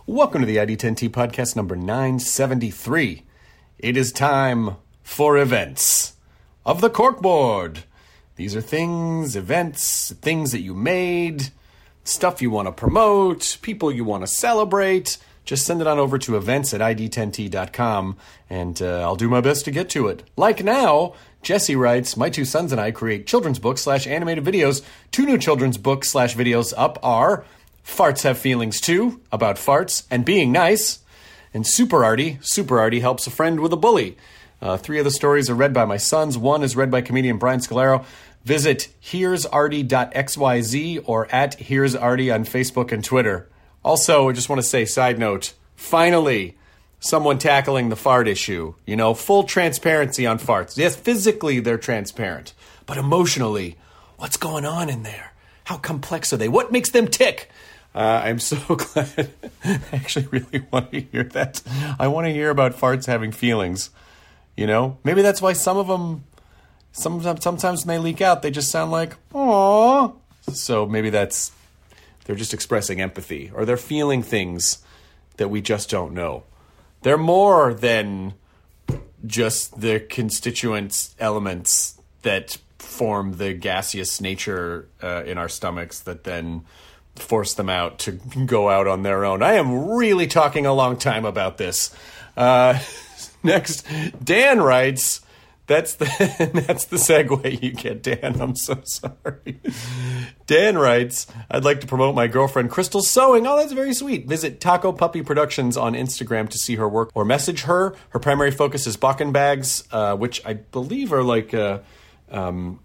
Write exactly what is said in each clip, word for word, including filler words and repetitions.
Welcome to the I D ten T podcast number nine seventy-three. It is time for events of the corkboard. These are things, events, things that you made, stuff you want to promote, people you want to celebrate. Just send it on over to events at I D ten T dot com, and uh, I'll do my best to get to it. Like now, Jesse writes, my two sons and I create children's books slash animated videos. Two new children's books slash videos up are Farts Have Feelings Too, about farts and being nice, and Super Artie. Super Artie helps a friend with a bully. Uh, three of the stories are read by my sons. One is read by comedian Brian Scalero. Visit here's artie dot x y z or at here's artie on Facebook and Twitter. Also, I just want to say, side note, finally, someone tackling the fart issue. You know, full transparency on farts. Yes, physically they're transparent, but emotionally, what's going on in there? How complex are they? What makes them tick? Uh, I'm so glad. I actually really want to hear that. I want to hear about farts having feelings. You know, maybe that's why some of them, sometimes, sometimes when they leak out, they just sound like, aww. So maybe that's, they're just expressing empathy, or they're feeling things that we just don't know. They're more than just the constituent elements that form the gaseous nature uh, in our stomachs that then force them out to go out on their own. I am really talking a long time about this. Uh, next, Dan writes, that's the that's the segue you get, Dan. I'm so sorry. Dan writes, I'd like to promote my girlfriend Crystal's sewing. Oh, that's very sweet. Visit Taco Puppy Productions on Instagram to see her work or message her. Her primary focus is Bakken bags, uh, which I believe are like, uh, um,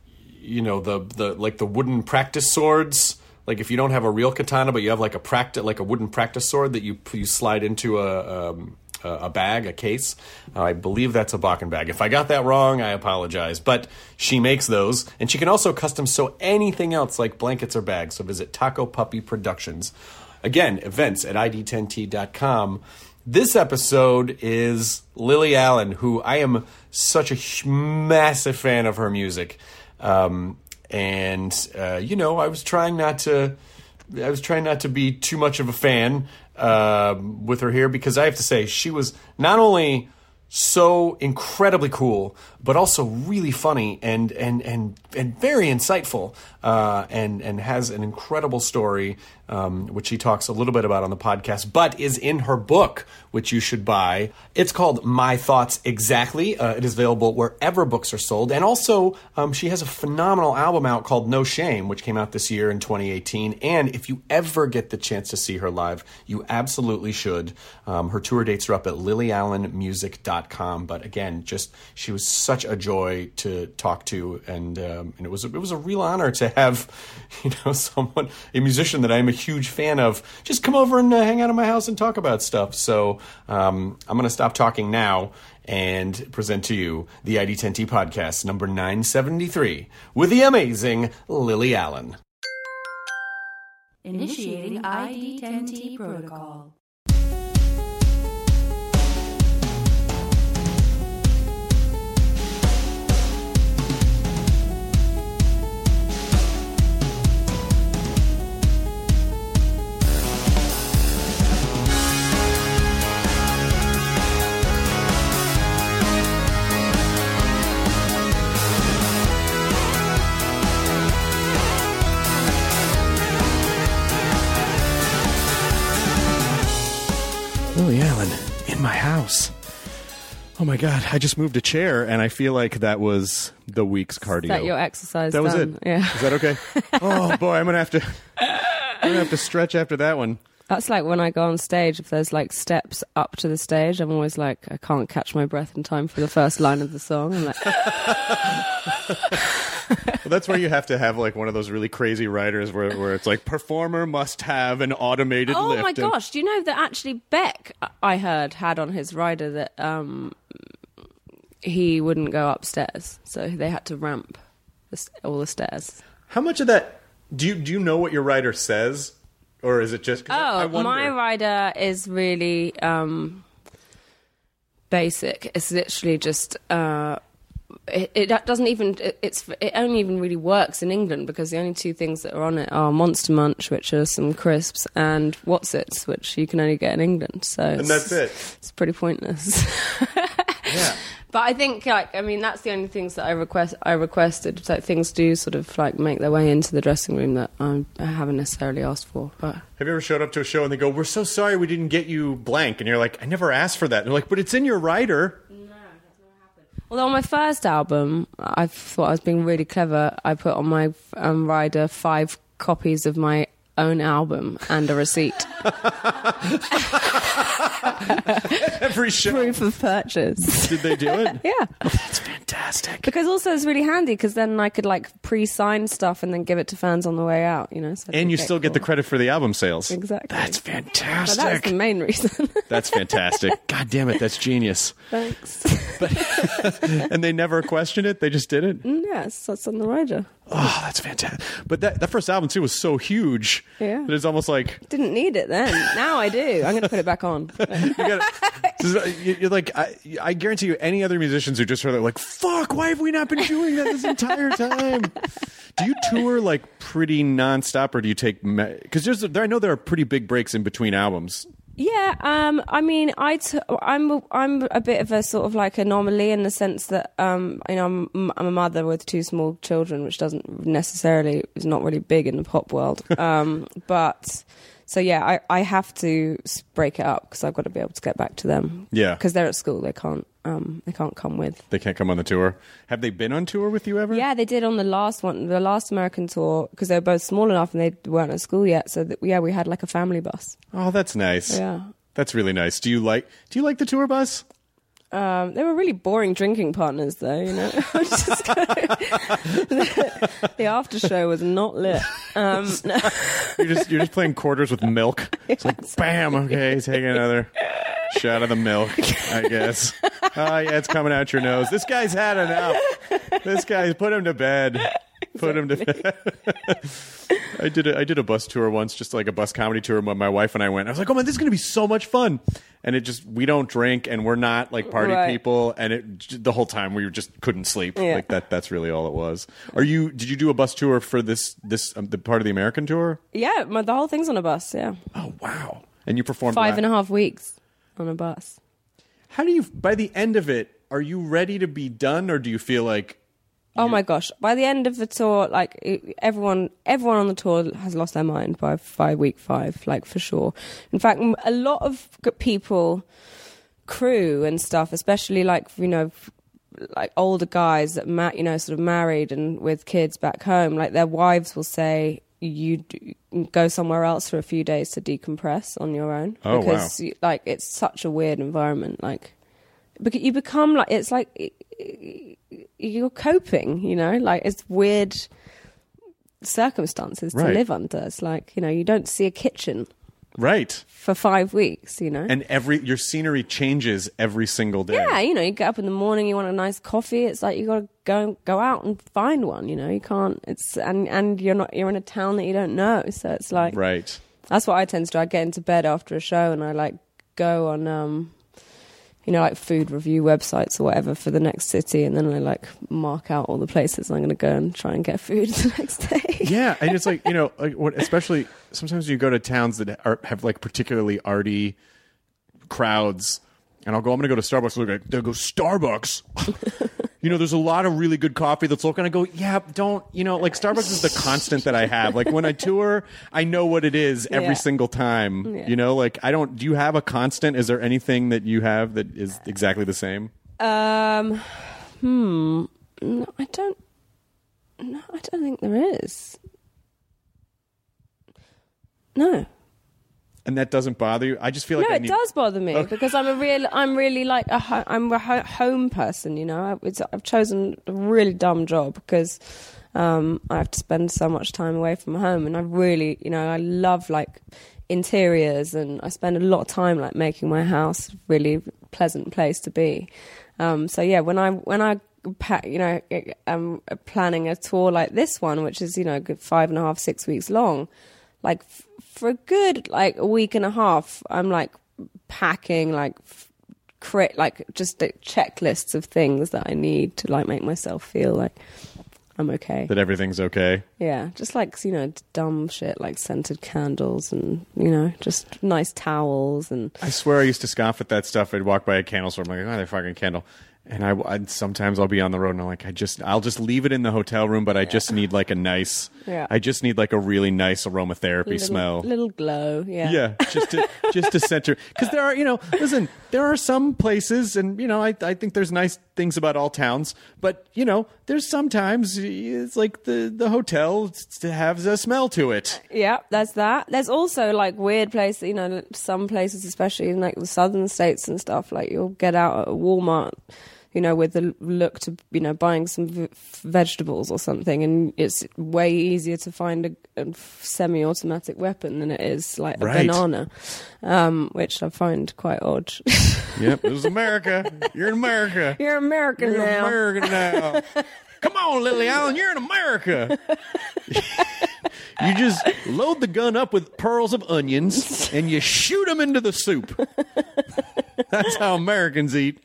you know, the the like the wooden practice swords. Like if you don't have a real katana, but you have like a practice, like a wooden practice sword that you you slide into a um, a bag, a case. Uh, I believe that's a Bakken bag. If I got that wrong, I apologize. But she makes those, and she can also custom sew anything else like blankets or bags. So visit Taco Puppy Productions. Again, events at I D ten T dot com. This episode is Lily Allen, who I am such a massive fan of her music. Um, And, uh, you know, I was trying not to, I was trying not to be too much of a fan, uh, with her here, because I have to say she was not only so incredibly cool, but also really funny and, and, and, and very insightful, uh, and, and has an incredible story, um, which she talks a little bit about on the podcast, but is in her book, which you should buy. It's called My Thoughts Exactly. Uh, it is available wherever books are sold. And also, um, she has a phenomenal album out called No Shame, which came out this year in twenty eighteen. And if you ever get the chance to see her live, you absolutely should. Um, her tour dates are up at lily allen music dot com. But again, just she was such a joy to talk to, and um, and it was a, it was a real honor to have, you know, someone, a musician that I'm a huge fan of, just come over and uh, hang out at my house and talk about stuff. So um, I'm going to stop talking now and present to you the I D ten T podcast number nine seventy-three with the amazing Lily Allen. Initiating I D ten T protocol. Lily Allen in my house. Oh my God, I just moved a chair and I feel like that was the week's cardio. Is that your exercise? That was done? it. Yeah. Is that okay? Oh boy, I'm gonna have to I'm gonna have to stretch after that one. That's like when I go on stage, if there's like steps up to the stage, I'm always like, I can't catch my breath in time for the first line of the song. I'm like, well, that's where you have to have like one of those really crazy writers where, where it's like performer must have an automated oh lift. my and- gosh, do you know that actually Beck, I heard, had on his rider that um, he wouldn't go upstairs, so they had to ramp the, st- all the stairs. How much of that do you do you know what your writer says? Or is it just... 'cause I, I Oh, wonder. my rider is really um, basic. It's literally just uh, it, it doesn't even it, it's it only even really works in England because the only two things that are on it are Monster Munch, which are some crisps, and Whatsits, which you can only get in England. So And that's it. It's pretty pointless. Yeah. But I think, like, I mean, that's the only things that I request. I requested that things do sort of like make their way into the dressing room that um, I haven't necessarily asked for. But Have you ever showed up to a show and they go, "We're so sorry we didn't get you blank," and you're like, "I never asked for that." And they're like, "But it's in your rider." no, that's never happened. Although on my first album, I thought I was being really clever. I put on my um, rider five copies of my own album and a receipt. Every show. Proof of purchase. Did they do it? Yeah. Oh, that's fantastic. Because also it's really handy because then I could like pre-sign stuff and then give it to fans on the way out, you know. So And you still get the credit for the album sales. Exactly. That's But fantastic. that's the main reason. That's fantastic. God damn it, that's genius. Thanks. And they never questioned it? They just did it? Yes, that's on the rider. Oh, that's fantastic. But that, that first album, too, was so huge Yeah. that it's almost like... Didn't need it then. Now I do. I'm going to put it back on. You gotta, you're like, I, I guarantee you, any other musicians who just heard that, like, fuck, why have we not been doing that this entire time? Do you tour like pretty nonstop, or do you take? Because there's, there, I know there are pretty big breaks in between albums. Yeah, um, I mean, I t- I'm a, I'm a bit of a sort of like anomaly in the sense that um, you know I'm, I'm a mother with two small children, which doesn't necessarily is not really big in the pop world. Um, but so yeah, I, I have to break it up because I've got to be able to get back to them. Yeah, because they're at school, they can't um, they can't come with. They can't come on the tour. Have they been on tour with you ever? Yeah, they did on the last one, the last American tour, because they were both small enough and they weren't at school yet. So that, yeah, we had like a family bus. Oh, that's nice. Yeah. That's really nice. Do you like Do you like the tour bus? Um, they were really boring drinking partners, though. You know, just the, the after show was not lit. Um, no. You're just you're just playing quarters with milk. It's like bam. Okay, take another shot of the milk. I guess. Oh yeah, it's coming out your nose. This guy's had enough. This guy, put him to bed. Put him to bed. I did a, I did a bus tour once, just like a bus comedy tour when my wife and I went. I was like, oh man, this is going to be so much fun. And it just, we don't drink and we're not like party Right. people. And it, the whole time we just couldn't sleep. Yeah. Like that, that's really all it was. Are you, did you do a bus tour for this, this, um, the part of the American tour? Yeah, my, the whole thing's on a bus. Yeah, Oh, wow. And you performed five live. and a half weeks on a bus. How do you, by the end of it, are you ready to be done, or do you feel like, Oh my gosh! By the end of the tour, like it, everyone, everyone on the tour has lost their mind by by week five, like for sure. In fact, m- a lot of g- people, crew and stuff, especially like you know, f- like older guys that ma- you know sort of married and with kids back home, like their wives will say, you d- go somewhere else for a few days to decompress on your own. Oh, wow. because you, like it's such a weird environment, like because you become like it's like. It, you're coping, you know, like it's weird circumstances to Right. live under. It's like, you know, you don't see a kitchen right? for five weeks, you know. And every, your scenery changes every single day. Yeah, you know, you get up in the morning, you want a nice coffee. It's like you got to go go out and find one. You know, you can't. It's and and you're not. You're in a town that you don't know, so it's like Right. that's what I tend to do. I get into bed after a show and I like go on. um you know, like food review websites or whatever for the next city, and then I like mark out all the places I'm going to go and try and get food the next day. Yeah, and it's like, you know, like what, especially sometimes you go to towns that are, have like particularly arty crowds, and I'll go, I'm going to go to Starbucks. And they'll go, Starbucks? You know, there's a lot of really good coffee that's local. And I go, yeah, don't, you know, like Starbucks is the constant that I have. Like when I tour, I know what it is every Yeah. single time. Yeah. You know, like I don't, do you have a constant? Is there anything that you have that is exactly the same? Um, hmm. No, I don't. No, I don't think there is. No. And that doesn't bother you? I just feel like No, I it need... does bother me Okay. because I'm a real, I'm really like a, ho- I'm a ho- home person. You know, I, it's, I've chosen a really dumb job because um, I have to spend so much time away from home, and I really, you know, I love like interiors, and I spend a lot of time like making my house a really pleasant place to be. Um, so yeah, when I when I pa- you know I'm planning a tour like this one, which is you know a good five and a half six weeks long. Like f- for a good like a week and a half, I'm like packing like f- create like just like, checklists of things that I need to like make myself feel like I'm okay. That everything's okay. Yeah, just like, you know, dumb shit like scented candles and, you know, just nice towels. And I swear I used to scoff at that stuff. I'd walk by a candle store. I'm like, oh, they're fucking candle. And I, I'd, sometimes I'll be on the road and I'm like, I just, I'll just leave it in the hotel room, but I yeah. just need like a nice, yeah. I just need like a really nice aromatherapy little, smell. Little glow, yeah. Yeah, just to, just to center. Because there are, you know, listen, there are some places, and, you know, I, I think there's nice things about all towns, but, you know, there's sometimes it's like the, the hotel has a smell to it. Yeah, there's that. There's also like weird places, you know, some places, especially in like the southern states and stuff, like you'll get out at a Walmart, you know, with the look to, you know, buying some v- vegetables or something, and it's way easier to find a, a semi-automatic weapon than it is like a right. banana, um, which I find quite odd. Yep, this is America. You're in America. You're American You're now. American now. Come on, Lily Allen, you're in America. You just load the gun up with pearls of onions and you shoot them into the soup. That's how Americans eat.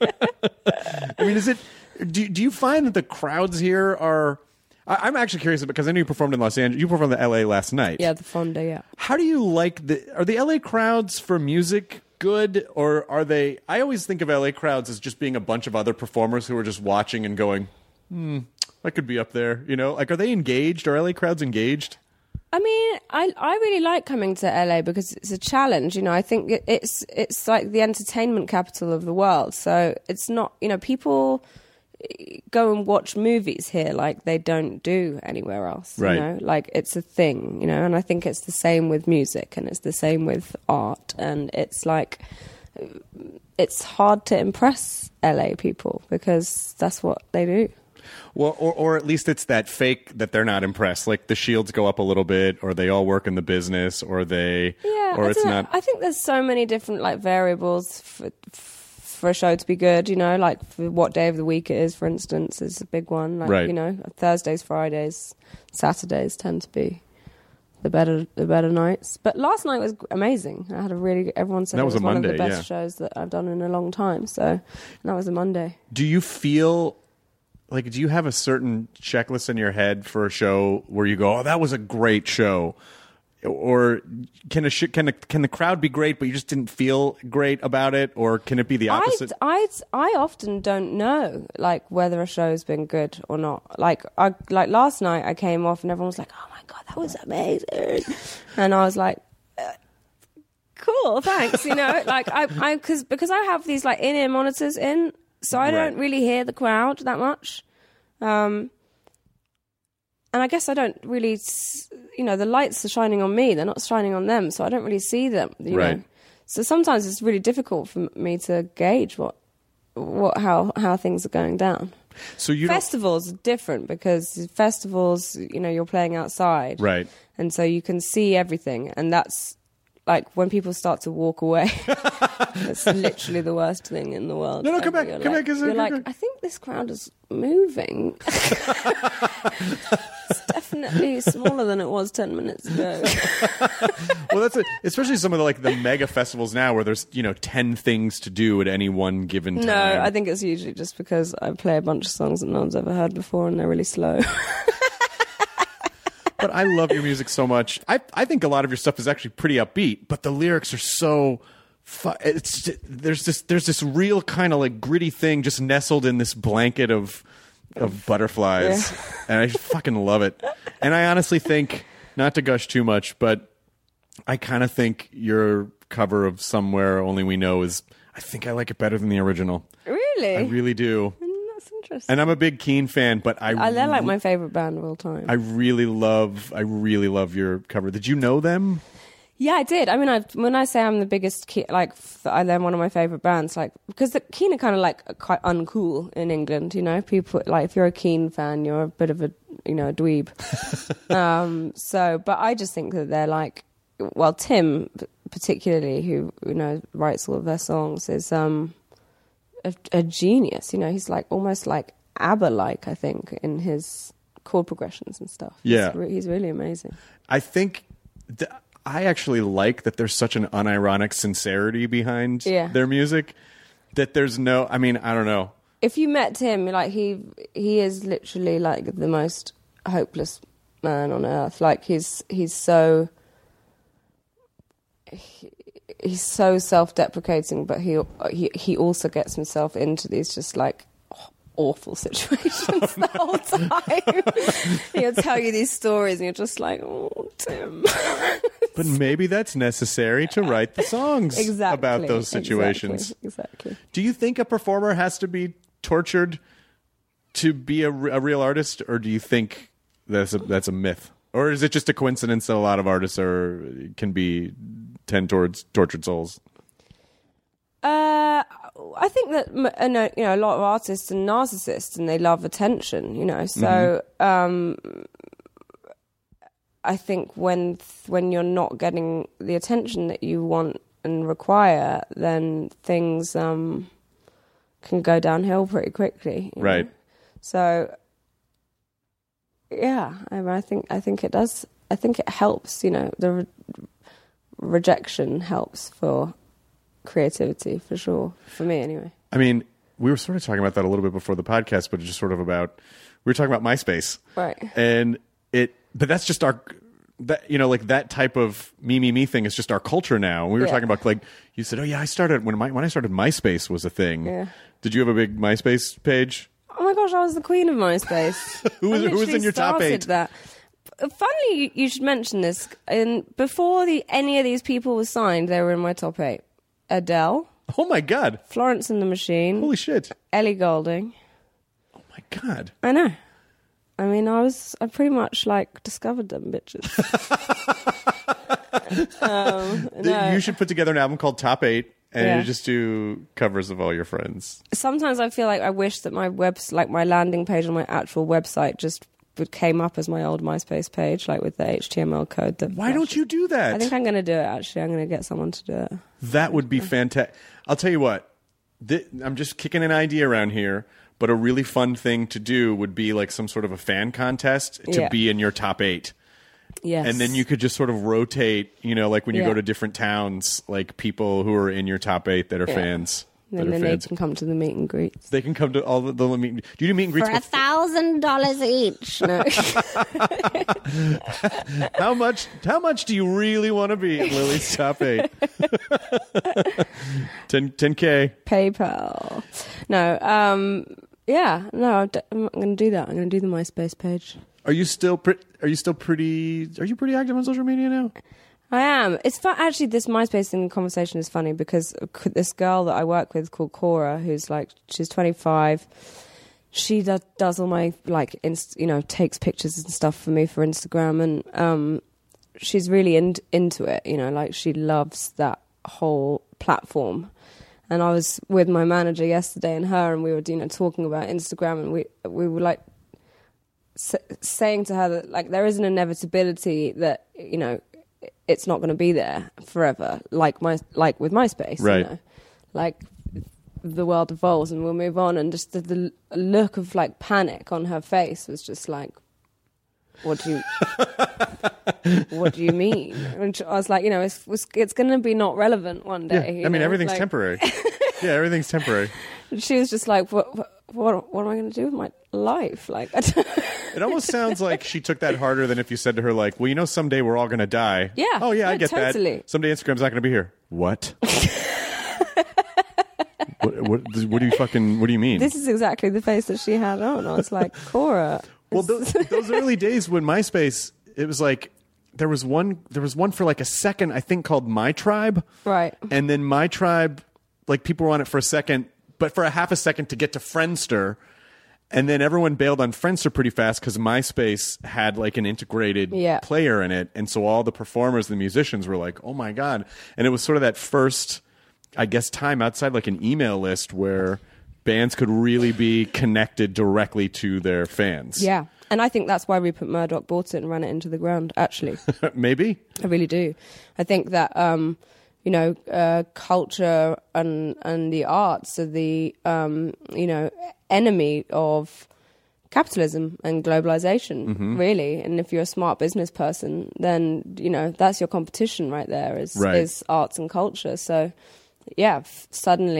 I mean, is it? Do, do you find that the crowds here are? I, I'm actually curious because I know you performed in Los Angeles. You performed in L A last night. Yeah, the Fonda. Yeah. How do you like the? Are the L A crowds for music good, or are they? I always think of L A crowds as just being a bunch of other performers who are just watching and going, "Hmm, I could be up there." You know, like, are they engaged? Are L A crowds engaged? I mean, I I really like coming to L A because it's a challenge. You know, I think it, it's it's like the entertainment capital of the world. So it's not, you know, people go and watch movies here like they don't do anywhere else. Right. You know, like it's a thing. You know, and I think it's the same with music, and it's the same with art, and it's like it's hard to impress L A people because that's what they do. Well, or or at least it's that fake that they're not impressed. Like the shields go up a little bit, or they all work in the business, or they, yeah, or I it's don't know. not. I think there's so many different like variables for for a show to be good. You know, like for what day of the week it is, for instance, is a big one. Like, right. You know, Thursdays, Fridays, Saturdays tend to be the better the better nights. But last night was amazing. I had a really everyone said that it was, was a one Monday, of the best yeah. shows that I've done in a long time. So and that was a Monday. Do you feel like, do you have a certain checklist in your head for a show where you go, "Oh, that was a great show," or can a sh- can a, can the crowd be great, but you just didn't feel great about it, or can it be the opposite? I I I often don't know like whether a show's been good or not. Like I like last night I came off and everyone was like, "Oh my god, that was amazing," and I was like, uh, "Cool, thanks." You know, like I I because because I have these like in-ear monitors in. So I don't right. really hear the crowd that much. Um, and I guess I don't really, you know, the lights are shining on me. They're not shining on them. So I don't really see them. You right. know? So sometimes it's really difficult for me to gauge what, what, how, how things are going down. So you festivals are different because festivals, you know, you're playing outside. Right. And so you can see everything. And that's, like, when people start to walk away, it's literally the worst thing in the world. No, no, come back, you're come like, back. Is You're it, like, come I think this crowd is moving. It's definitely smaller than it was ten minutes ago. Well, that's it. Especially some of the, like, the mega festivals now where there's, you know, ten things to do at any one given time. No, I think it's usually just because I play a bunch of songs that no one's ever heard before and they're really slow. But I love your music so much. I I think a lot of your stuff is actually pretty upbeat, but the lyrics are so fu- it's there's this there's this real kind of like gritty thing just nestled in this blanket of of butterflies. Yeah. And I fucking love it. And I honestly think, not to gush too much, but I kind of think your cover of Somewhere Only We Know is, I think I like it better than the original. Really? I really do. That's interesting. And I'm a big Keane fan, but I uh, they're like my favorite band of all time. I really love, I really love your cover. Did you know them? Yeah, I did. I mean, I, when I say I'm the biggest, Ke- like, f- they're one of my favourite bands, like, because the Keane are kind of like quite uncool in England, you know? People, like, if you're a Keane fan, you're a bit of a, you know, a dweeb. um, so, but I just think that they're like, well, Tim, particularly, who, you know, writes all of their songs, is um, a, a genius, you know? He's like, almost like ABBA-like, I think, in his chord progressions and stuff. Yeah. He's, re- he's really amazing. I think... Th- I actually like that there's such an unironic sincerity behind yeah. their music. that there's no, I mean, I don't know. If you met him, like he he is literally like the most hopeless man on earth. Like he's he's so he, he's so self-deprecating, but he he he also gets himself into these just like awful situations the whole time. He'll tell you these stories, and you're just like, oh, Tim. But maybe that's necessary to write the songs exactly, about those situations. Exactly, exactly. Do you think a performer has to be tortured to be a, a real artist, or do you think that's a, that's a myth? Or is it just a coincidence that a lot of artists are can be tend towards tortured souls? Uh, I think that you know, you know a lot of artists are narcissists and they love attention. You know, so mm-hmm. um, I think when when you're not getting the attention that you want and require, then things um, can go downhill pretty quickly. Right. Know? So yeah, I, mean, I think I think it does. I think it helps. You know, the re- rejection helps for creativity, for sure, for me anyway. I mean, we were sort of talking about that a little bit before the podcast, but just sort of about, we were talking about MySpace. Right. And it, but that's just our, that, you know, like that type of me, me, me thing is just our culture now. And we were yeah. talking about, like, you said, oh yeah, I started, when my, when I started MySpace was a thing. Yeah. Did you have a big MySpace page? Oh my gosh, I was the queen of MySpace. who was, who was in your top eight? That. Funny you should mention this. And before the any of these people were signed, they were in my top eight. Adele. Oh my God. Florence and the Machine. Holy shit. Ellie Goulding. Oh my God. I know. I mean, I was, I pretty much like discovered them bitches. um, no. You should put together an album called Top eight and yeah. you just do covers of all your friends. Sometimes I feel like I wish that my webs, like my landing page on my actual website just came up as my old MySpace page, like with the H T M L code. That Why don't you do that? I think I'm going to do it, actually. I'm going to get someone to do it. That would be fantastic. I'll tell you what. Th- I'm just kicking an idea around here, but a really fun thing to do would be like some sort of a fan contest to yeah. be in your top eight. Yes. And then you could just sort of rotate, you know, like when you yeah. go to different towns, like people who are in your top eight that are yeah. fans. And then they can come to the meet and greets. They can come to all the, the meet. Do you do meet and greets for a thousand dollars each? No. how much? How much do you really want to be in Lily's top eight? ten ten k PayPal. No. Um. Yeah. No. I'm going to do that. I'm going to do the MySpace page. Are you still? Pre- are you still pretty? Are you pretty active on social media now? I am. It's fun. Actually, this MySpace thing conversation is funny because this girl that I work with called Cora, who's like, she's twenty-five. She does, does all my, like, inst- you know, takes pictures and stuff for me for Instagram. And um, she's really in- into it, you know, like she loves that whole platform. And I was with my manager yesterday and her, and we were, you know, talking about Instagram, and we, we were like s- saying to her that, like, there is an inevitability that, you know, it's not going to be there forever, like my like with MySpace, right? You know? Like the world evolves and we'll move on, and just the, the look of like panic on her face was just like, "What do you, what do you mean?" And I was like, you know, it's it's going to be not relevant one day. Yeah. I mean, know? everything's like, temporary. Yeah, everything's temporary. She was just like, "What what what, what am I going to do with my life?" Like. I don't It almost sounds like she took that harder than if you said to her, like, well, you know, someday we're all going to die. Yeah. Oh, yeah, yeah I get totally. that. Someday Instagram's not going to be here. What? what, what? What do you fucking, what do you mean? This is exactly the face that she had on. I was like, Cora. Well, those, those early days when MySpace, it was like, there was one, there was one for like a second, I think called My Tribe. Right. And then My Tribe, like people were on it for a second, but for a half a second to get to Friendster. And then everyone bailed on Friendster pretty fast because MySpace had like an integrated yeah. player in it. And so all the performers, the musicians were like, oh my God. And it was sort of that first, I guess, time outside like an email list where bands could really be connected directly to their fans. Yeah. And I think that's why Rupert Murdoch bought it and ran it into the ground, actually. Maybe. I really do. I think that, um, you know, uh, culture and, and the arts are the, um, you know, enemy of capitalism and globalization, mm-hmm. really. And if you're a smart business person, then, you know, that's your competition right there is, right. is arts and culture. So, yeah, f- suddenly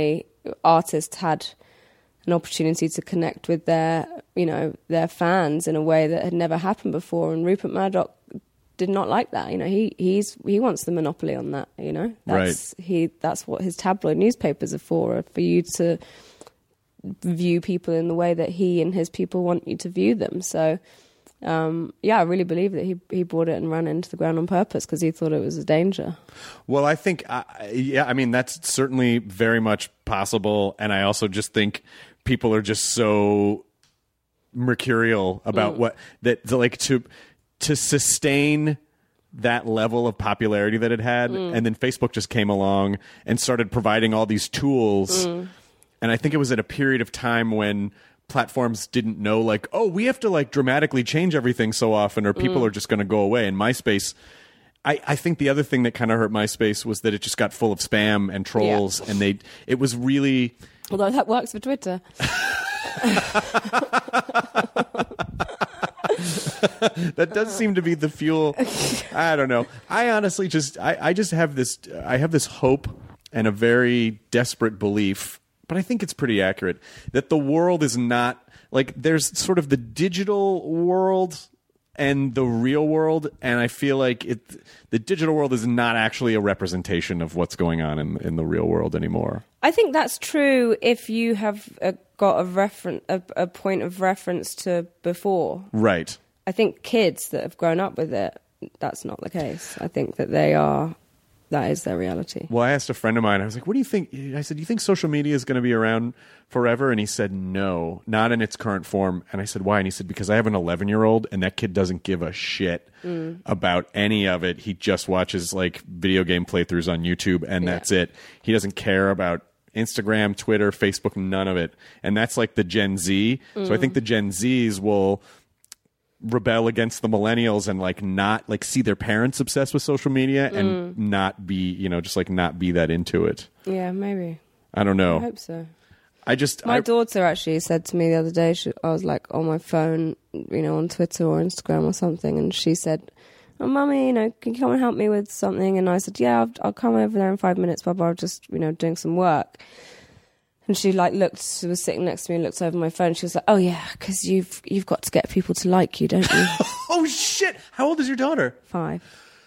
artists had an opportunity to connect with their, you know, their fans in a way that had never happened before. And Rupert Murdoch did not like that. You know, he he's he wants the monopoly on that. You know, that's right. he that's what his tabloid newspapers are for, are for you to view people in the way that he and his people want you to view them. So, um, yeah, I really believe that he he bought it and ran into the ground on purpose because he thought it was a danger. Well, I think, uh, yeah, I mean, that's certainly very much possible. And I also just think people are just so mercurial about mm. what that the, like to to sustain that level of popularity that it had. Mm. And then Facebook just came along and started providing all these tools. Mm. And I think it was at a period of time when platforms didn't know, like, oh, we have to like dramatically change everything so often or people mm. are just going to go away. And MySpace, I, I think the other thing that kind of hurt MySpace was that it just got full of spam and trolls. Yeah. And they, it was really... Although that works for Twitter. That does seem to be the fuel. I don't know. I honestly just, I, I just have this, I have this hope and a very desperate belief, but I think it's pretty accurate, that the world is not, like, there's sort of the digital world and the real world, and I feel like it, the digital world is not actually a representation of what's going on in, in the real world anymore. I think that's true if you have a, got a, referen- a, a point of reference to before. Right. I think kids that have grown up with it, that's not the case. I think that they are, that is their reality. Well, I asked a friend of mine, I was like, what do you think? I said, do you think social media is going to be around forever? And he said, no, not in its current form. And I said, why? And he said, because I have an eleven-year-old and that kid doesn't give a shit mm. about any of it. He just watches like video game playthroughs on YouTube and yeah. that's it. He doesn't care about Instagram, Twitter, Facebook, none of it. And that's like the Gen Z. Mm. So I think the Gen Zs will rebel against the millennials and like not like see their parents obsessed with social media and mm. not be, you know, just like not be that into it. Yeah, maybe. I don't know. I hope so. I just my I, daughter actually said to me the other day, she, I was like on my phone, you know, on Twitter or Instagram or something, and she said, oh, Mummy, you know, can you come and help me with something? And I said, yeah, I'll, I'll come over there in five minutes, Baba. I'm just, you know, doing some work. And she like looked, she was sitting next to me and looked over my phone. She was like, oh yeah, because you've you've got to get people to like you, don't you? Oh shit! How old is your daughter? Five.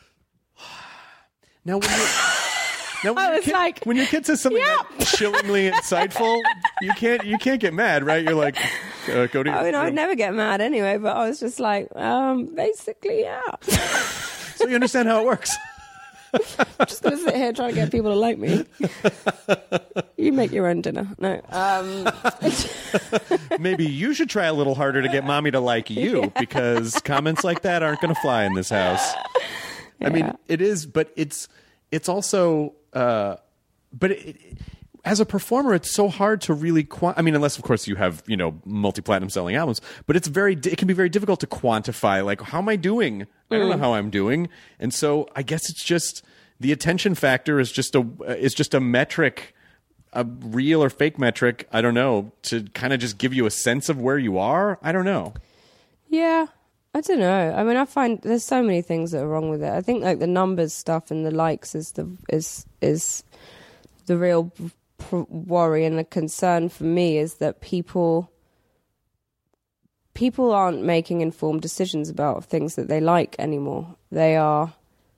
Now when you now when I your was kid, like, when your kid says something yep. like chillingly insightful, you can't you can't get mad, right? You're like, uh, go to. I mean, I would never get mad anyway, but I was just like, um, basically, yeah. So you understand how it works. I'm just going to sit here trying to get people to like me. You make your own dinner. No. Um. Maybe you should try a little harder to get Mommy to like you, yeah. because comments like that aren't going to fly in this house. Yeah. I mean, it is, but it's it's also, uh, but it, it, as a performer, it's so hard to really, quant- I mean, unless, of course, you have, you know, multi-platinum selling albums, but it's very, it can be very difficult to quantify, like, how am I doing? I don't know how I'm doing. And so I guess it's just, the attention factor is just a, is just a metric, a real or fake metric, I don't know, to kind of just give you a sense of where you are. I don't know. Yeah. I don't know. I mean, I find there's so many things that are wrong with it. I think like the numbers stuff and the likes is the, is, is the real worry, and the concern for me is that people people aren't making informed decisions about things that they like anymore. They are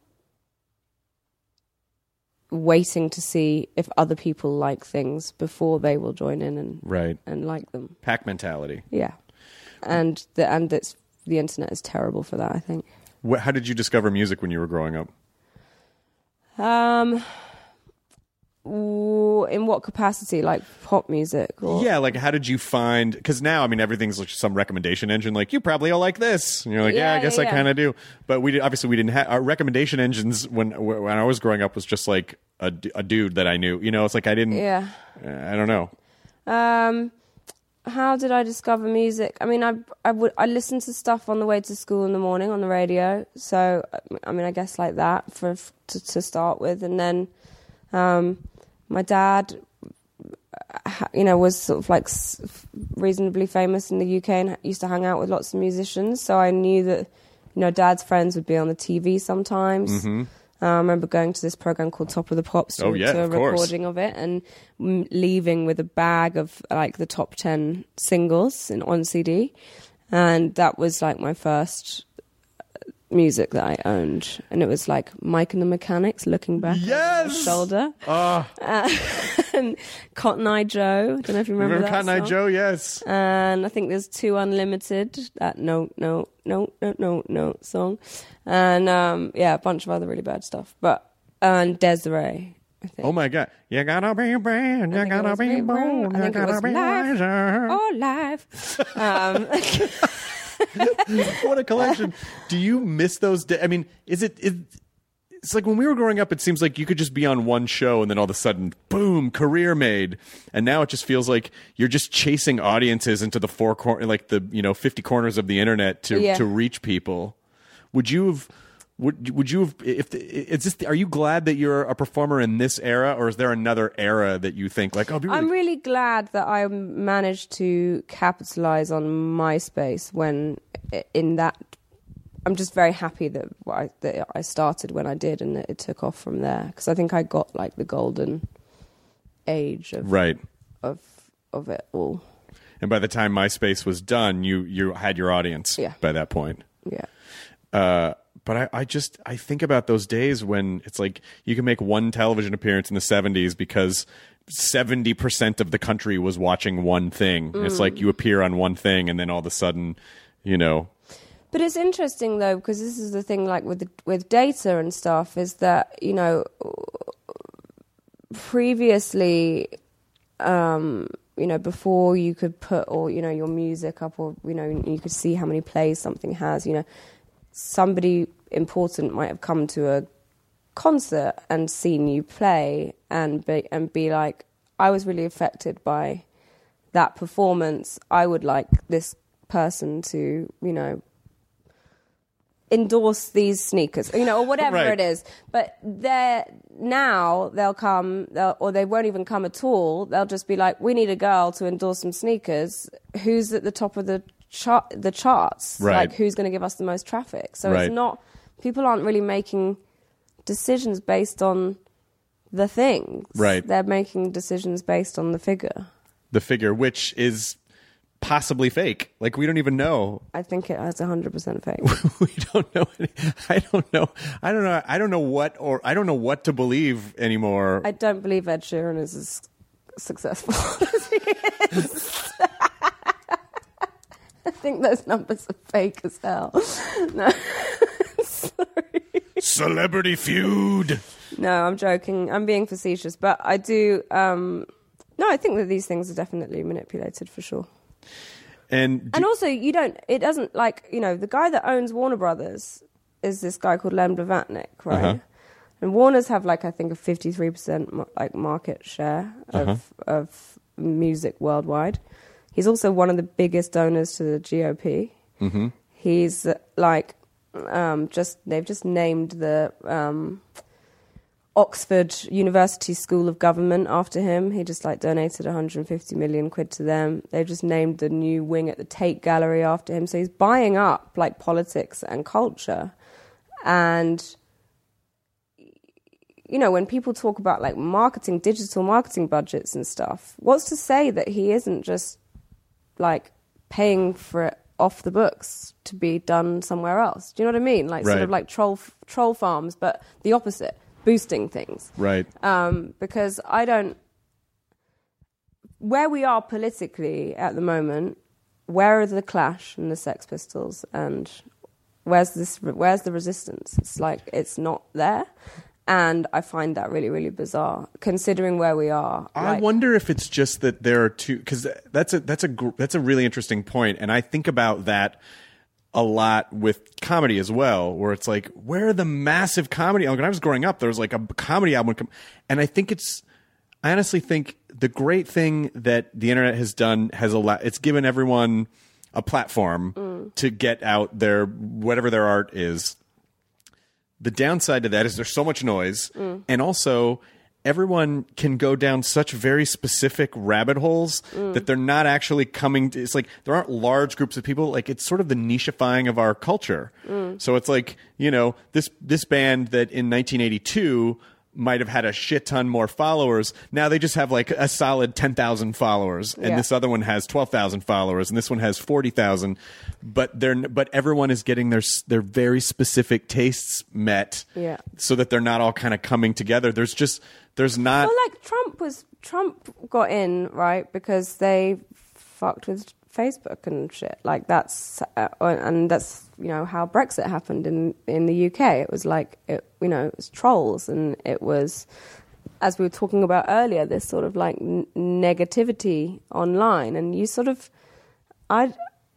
waiting to see if other people like things before they will join in and right. and like them. Pack mentality. Yeah, and the and it's the internet is terrible for that, I think. How did you discover music when you were growing up? Um. In what capacity? Like pop music? Or? Yeah, like how did you find, because now, I mean, everything's like some recommendation engine, like, you probably all like this. And you're like, yeah, yeah I guess yeah, I yeah. kind of do. But we did, obviously we didn't have, our recommendation engines when when I was growing up was just like a, a dude that I knew. You know, it's like I didn't, yeah. I don't know. Um, how did I discover music? I mean, I, I, would, I listened to stuff on the way to school in the morning on the radio. So, I mean, I guess like that for to, to start with. And then um, my dad, you know, was sort of like reasonably famous in the U K and used to hang out with lots of musicians. So I knew that, you know, Dad's friends would be on the T V sometimes. Mm-hmm. Uh, I remember going to this program called Top of the Pops to, Oh, yeah, to a of course. recording of it, and mm, leaving with a bag of like the top ten singles in, on C D, and that was like my first music that I owned, and it was like Mike and the Mechanics, Looking Back Yes! Over My Shoulder, Uh, uh, and Cotton Eye Joe. I don't know if you remember, remember that Cotton Eye song. Joe? Yes. And I think there's Two Unlimited, that no, no, no, no, no, no song. And um, yeah, a bunch of other really bad stuff. But, and Desiree, I think. Oh my God. You gotta be brand, you think it gotta was be Be bold, Brave. I you think it gotta was be Live. wiser. Oh, live. um, What a collection. Do you miss those days? I mean, is it, is, it's like when we were growing up, it seems like you could just be on one show and then all of a sudden, boom, career made. And now it just feels like you're just chasing audiences into the four corner, like the, you know, fifty corners of the internet to, Yeah. to reach people. Would you have, would, would you have, if, is this, are you glad that you're a performer in this era, or is there another era that you think like, oh, it'd be really I'm really glad that I managed to capitalize on MySpace when in that. I'm just very happy that I, that I started when I did, and that it took off from there, because I think I got like the golden age of right? of of it all. And by the time MySpace was done, you you had your audience. Yeah. By that point. Yeah. Uh, but I, I just I think about those days when it's like you can make one television appearance in the seventies because seventy percent of the country was watching one thing. Mm. It's like you appear on one thing, and then all of a sudden, you know. But it's interesting though, because this is the thing, like with the, with data and stuff, is that, you know, previously, um, you know, before you could put or you know your music up, or you know you could see how many plays something has. You know, somebody important might have come to a concert and seen you play and be and be like, I was really affected by that performance. I would like this person to, you know, endorse these sneakers, you know, or whatever Right. it is. But they're now they'll come, they'll, or they won't even come at all. They'll just be like, "We need a girl to endorse some sneakers. Who's at the top of the chart, the charts? Right. Like, who's going to give us the most traffic?" So Right. it's not. People aren't really making decisions based on the things. Right. They're making decisions based on the figure. The figure, which is possibly fake. Like, we don't even know. I think it has one hundred percent fake. We don't know. Any, I don't know. I don't know. I don't know what, or I don't know what to believe anymore. I don't believe Ed Sheeran is as successful as he is. I think those numbers are fake as hell. No. Sorry. Celebrity feud. No, I'm joking. I'm being facetious. But I do... Um, no, I think that these things are definitely manipulated for sure. And, do, And also, you don't... It doesn't, like, you know, the guy that owns Warner Brothers is this guy called Lem Blavatnik, right? Uh-huh. And Warner's have, like, I think a fifty-three percent ma- like market share of, Uh-huh. of music worldwide. He's also one of the biggest donors to the G O P. mm-hmm. He's, uh, like, um, just... They've just named the... Um, Oxford University School of Government after him. He just like donated one hundred fifty million quid to them. They've just named the new wing at the Tate Gallery after him. So he's buying up like politics and culture. And, you know, when people talk about like marketing, digital marketing budgets and stuff, what's to say that he isn't just like paying for it off the books to be done somewhere else? Do you know what I mean? Like Right. sort of like troll troll farms, but the opposite. Boosting things. Right. Um, because I don't... Where we are politically at the moment, where are the Clash and the Sex Pistols, and where's this? Where's the resistance? It's like, it's not there. And I find that really, really bizarre, considering where we are. I Like, wonder if it's just that there are two, because that's a that's a gr- that's a really interesting point, and I think about that a lot with comedy as well, where it's like, where are the massive comedy? Like when I was growing up, there was like a comedy album, com- and I think it's, I honestly think the great thing that the internet has done has allowed, it's given everyone a platform mm. to get out their whatever their art is. The downside to that is there's so much noise, mm. and also everyone can go down such very specific rabbit holes mm. that they're not actually coming to, it's like there aren't large groups of people. Like it's sort of the nichifying of our culture. Mm. So it's like, you know, this this band that in nineteen eighty-two might have had a shit ton more followers. Now they just have like a solid ten thousand followers, and yeah. this other one has twelve thousand followers, and this one has forty thousand. But they're but everyone is getting their their very specific tastes met, yeah. so that they're not all kind of coming together. There's just there's not. Well, like Trump was Trump got in right because they fucked with Facebook and shit. Like that's uh, and that's you know how Brexit happened in in the U K. It was like it you know it was trolls, and it was, as we were talking about earlier, this sort of like n- negativity online, and you sort of I.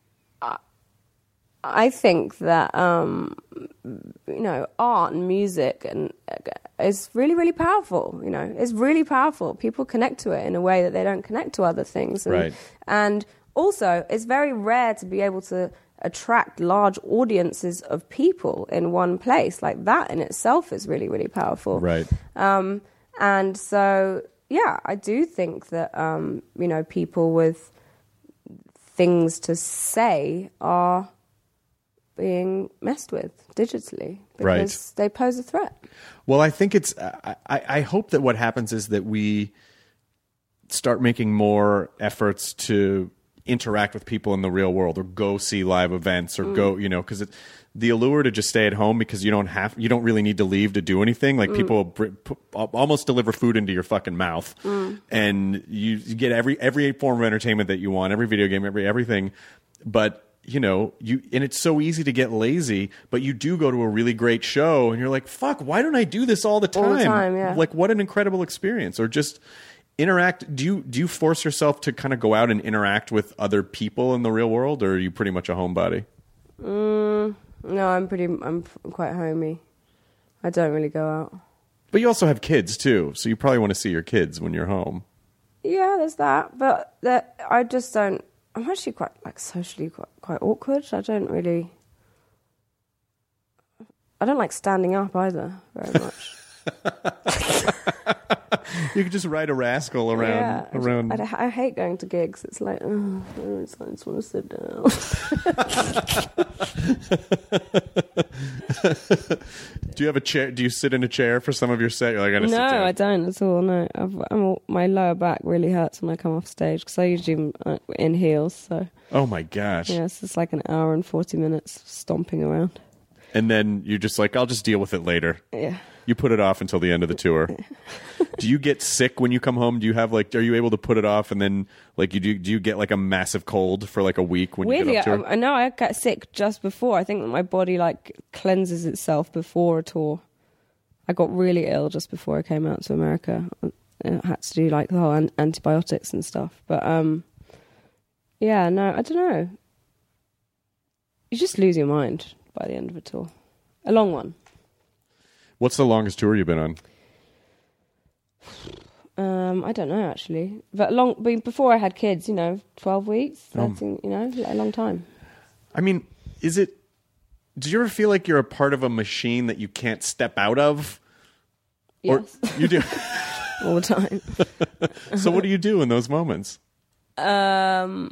I think that um, you know art and music and uh, is really really powerful. You know, it's really powerful. People connect to it in a way that they don't connect to other things. And, right. And also, it's very rare to be able to attract large audiences of people in one place. Like that in itself is really really powerful. Right. Um, and so yeah, I do think that um, you know people with things to say are being messed with digitally because right. they pose a threat. Well, I think it's, I, I hope that what happens is that we start making more efforts to interact with people in the real world or go see live events or mm. go, you know, because the allure to just stay at home because you don't have, you don't really need to leave to do anything. Like mm. people br- p- almost deliver food into your fucking mouth mm. and you, you get every, every form of entertainment that you want, every video game, every, everything. But you know, you and it's so easy to get lazy, but you do go to a really great show and you're like, fuck, why don't I do this all the time? All the time, yeah. Like, what an incredible experience. Or just interact. Do you do you force yourself to kind of go out and interact with other people in the real world, or are you pretty much a homebody? Mm, no, I'm pretty, I'm quite homey. I don't really go out. But you also have kids too, so you probably want to see your kids when you're home. Yeah, there's that. But that I just don't, I'm actually quite like socially quite, quite awkward. I don't really. I don't like standing up either very much. You could just ride a rascal around. Yeah, around. I, just, I, I hate going to gigs. It's like, oh, I just want to sit down. Do you have a chair? Do you sit in a chair for some of your set? You're like, I gotta no, sit down. I don't at all. No, I've, I'm all, my lower back really hurts when I come off stage because I usually am in heels. So. Oh my gosh. Yeah, so it's like an hour and forty minutes stomping around. And then you're just like, I'll just deal with it later. Yeah. You put it off until the end of the tour. Do you get sick when you come home? Do you have like, are you able to put it off and then like you do, do you get like a massive cold for like a week when Weirdly, you get off tour? I, I know I got sick just before. I think that my body like cleanses itself before a tour. I got really ill just before I came out to America. I had to do like the whole an- antibiotics and stuff. But um, yeah, no, I don't know. You just lose your mind by the end of a tour. A long one. What's the longest tour you've been on? Um, I don't know actually, but long. But before I had kids, you know, twelve weeks, thirteen, oh. You know, a long time. I mean, is it? Do you ever feel like you're a part of a machine that you can't step out of? Yes, or you do all the time. So, what do you do in those moments? Um,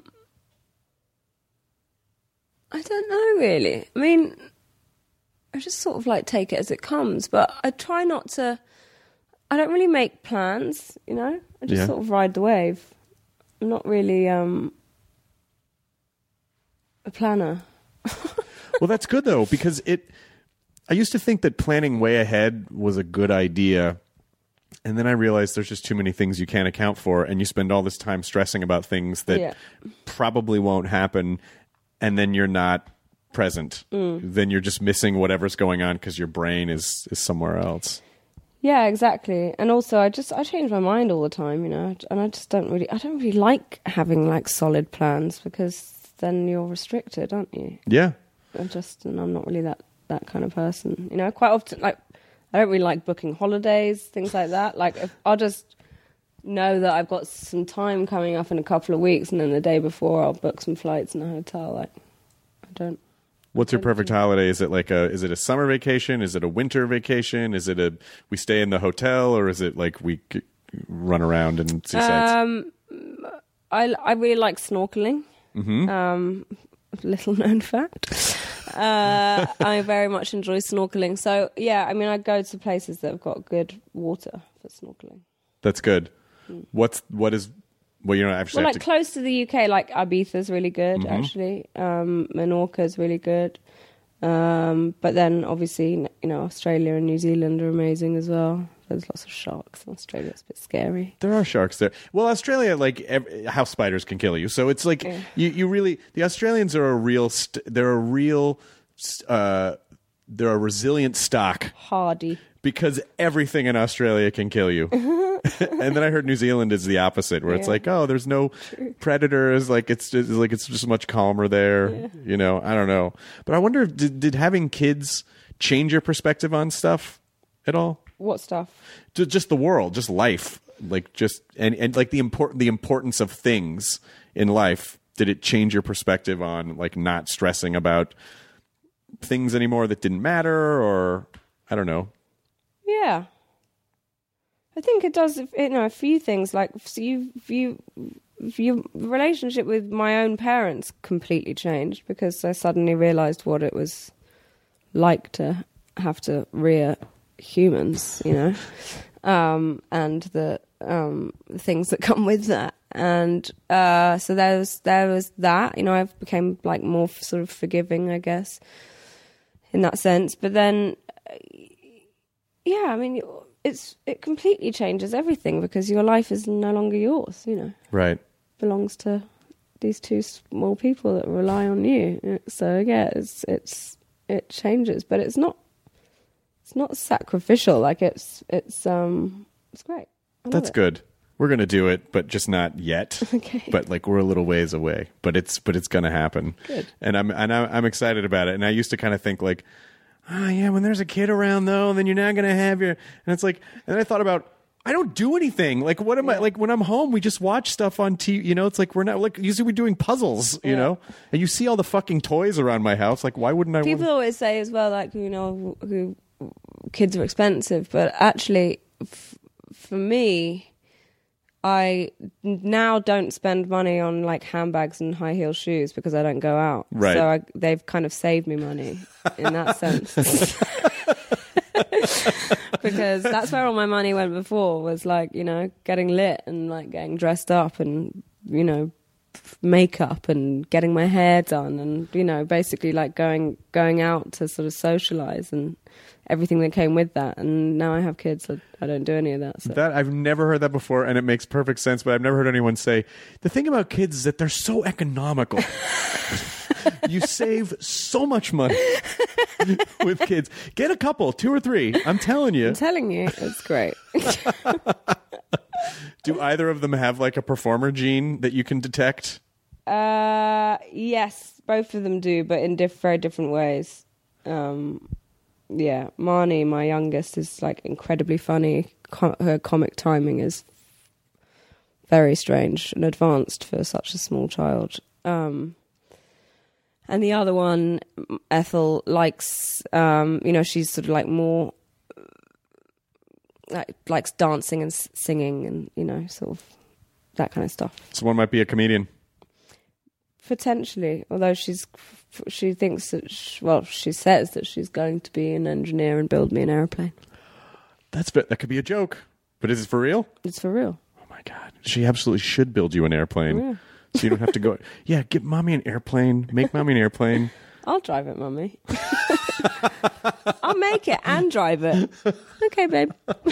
I don't know really. I mean. I just sort of like take it as it comes, but I try not to. I don't really make plans, you know. I just yeah. sort of ride the wave. I'm not really um, a planner. Well, that's good though, because it. I used to think that planning way ahead was a good idea, and then I realized there's just too many things you can't account for, and you spend all this time stressing about things that yeah. probably won't happen, and then you're not present. Mm. Then you're just missing whatever's going on because your brain is is somewhere else. Yeah, exactly. And also I just I change my mind all the time, you know, and I just don't really I don't really like having like solid plans because then you're restricted, aren't you? Yeah. I just and I'm not really that that kind of person. You know, quite often like I don't really like booking holidays, things like that. Like if I'll just know that I've got some time coming up in a couple of weeks and then the day before I'll book some flights in a hotel. Like I don't What's your perfect holiday? Is it like a is it a summer vacation? Is it a winter vacation? Is it a we stay in the hotel, or is it like we g- run around and see sights? Um, I I really like snorkeling. Mm-hmm. Um, little known fact. Uh, I very much enjoy snorkeling. So yeah, I mean, I go to places that have got good water for snorkeling. That's good. Mm. What's what is well, you know, actually, well, like have to... close to the U K, like Ibiza's really good. Mm-hmm. Actually, um, Menorca's really good. Um, but then obviously, you know, Australia and New Zealand are amazing as well. There's lots of sharks in Australia. It's a bit scary. There are sharks there. Well, Australia, like every, house spiders can kill you. So it's like yeah. you, you really the Australians are a real st- they're a real uh, they're a resilient stock. Hardy. Because everything in Australia can kill you. And then I heard New Zealand is the opposite, where yeah. it's like, oh, there's no True. predators. Like it's just like it's just much calmer there. Yeah. You know, I don't know. But I wonder, did, did having kids change your perspective on stuff at all? What stuff? Just the world, just life, like just and, and like the important the importance of things in life. Did it change your perspective on like not stressing about things anymore that didn't matter, or I don't know. Yeah, I think it does. You know, a few things like so you, you, your relationship with my own parents completely changed because I suddenly realised what it was like to have to rear humans, you know, um, and the um, things that come with that. And uh, so there was there was that. You know, I became like more f- sort of forgiving, I guess, in that sense. But then. Yeah, I mean, it's it completely changes everything because your life is no longer yours, you know. Right. It belongs to these two small people that rely on you. So yeah, it's it's it changes, but it's not it's not sacrificial. Like it's it's um it's great. I love That's it. good. We're gonna do it, but just not yet. Okay. But like we're a little ways away. But it's but it's gonna happen. Good. And I'm and I'm, I'm excited about it. And I used to kind of think like. Oh, yeah, when there's a kid around, though, then you're not going to have your... And it's like... And then I thought about, I don't do anything. Like, what am yeah. I... Like, when I'm home, we just watch stuff on T V. You know, it's like we're not... Like, usually we're doing puzzles, you yeah. know? And you see all the fucking toys around my house. Like, why wouldn't I... People want... always say as well, like, you know, who kids are expensive. But actually, f- for me... I now don't spend money on like handbags and high heel shoes because I don't go out. Right. So I, they've kind of saved me money in that sense. Because that's where all my money went before was like, you know, getting lit and like getting dressed up and, you know, makeup and getting my hair done and, you know, basically like going going out to sort of socialize and everything that came with that. And now I have kids, so I don't do any of that. So. That I've never heard that before, and it makes perfect sense, but I've never heard anyone say, the thing about kids is that they're so economical. You save so much money with kids. Get a couple, two or three. I'm telling you. I'm telling you. It's great. Do either of them have like a performer gene that you can detect? Uh, yes, both of them do, but in diff- very different ways. Um, yeah, Marnie, my youngest, is like incredibly funny. Com- her comic timing is very strange and advanced for such a small child. Um, and the other one, Ethel, likes, um, you know, she's sort of like more... Like, likes dancing and s- singing and, you know, sort of that kind of stuff. So one might be a comedian. Potentially, although she's she thinks that, she, well, she says that she's going to be an engineer and build me an airplane. That's that could be a joke, but is it for real? It's for real. Oh my God, she absolutely should build you an airplane, yeah. So you don't have to go. Yeah, get mommy an airplane. Make mommy an airplane. I'll drive it, mummy. I'll make it and drive it. Okay, babe.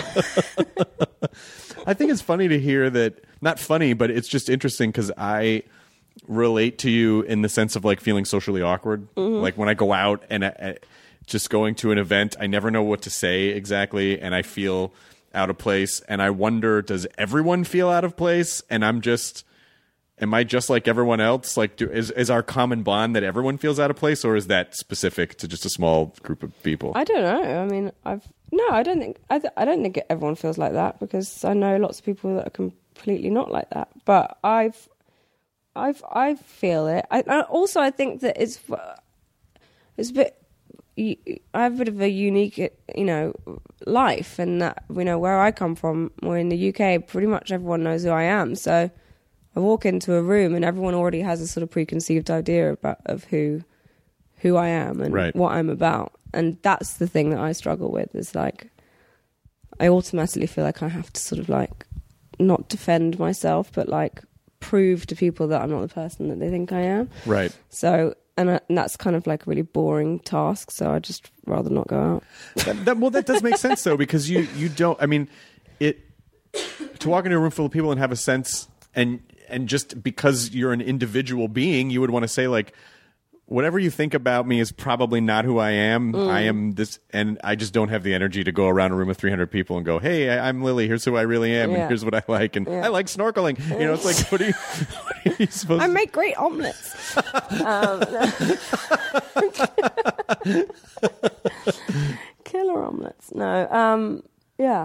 I think it's funny to hear that. Not funny, but it's just interesting because I relate to you in the sense of like feeling socially awkward. Mm-hmm. Like when I go out and I, I, just going to an event, I never know what to say exactly, and I feel out of place. And I wonder, does everyone feel out of place? And I'm just... Am I just like everyone else? Like, do, is is our common bond that everyone feels out of place, or is that specific to just a small group of people? I don't know. I mean, I've no. I don't think. I, th- I don't think everyone feels like that because I know lots of people that are completely not like that. But I've, I've, I feel it. I, I also I think that it's it's a bit. I have a bit of a unique, you know, life, and that, you know, where I come from, or in the U K, pretty much everyone knows who I am. So I walk into a room and everyone already has a sort of preconceived idea about of who who I am and right. what I'm about. And that's the thing that I struggle with, is like I automatically feel like I have to sort of like not defend myself, but like prove to people that I'm not the person that they think I am. Right. So And, I, and that's kind of like a really boring task, so I just rather not go out. that, that, well, that does make sense though, because you you don't. I mean, it to walk into a room full of people and have a sense, and and just because you're an individual being, you would want to say like, whatever you think about me is probably not who I am. Mm. I am this, and I just don't have the energy to go around a room with three hundred people and go, "Hey, I, I'm Lily. Here's who I really am, Yeah. and here's what I like, and Yeah. I like snorkeling." You know, it's like, what are you, what are you supposed I to? make great omelets. um, Killer omelets. No. Um, yeah.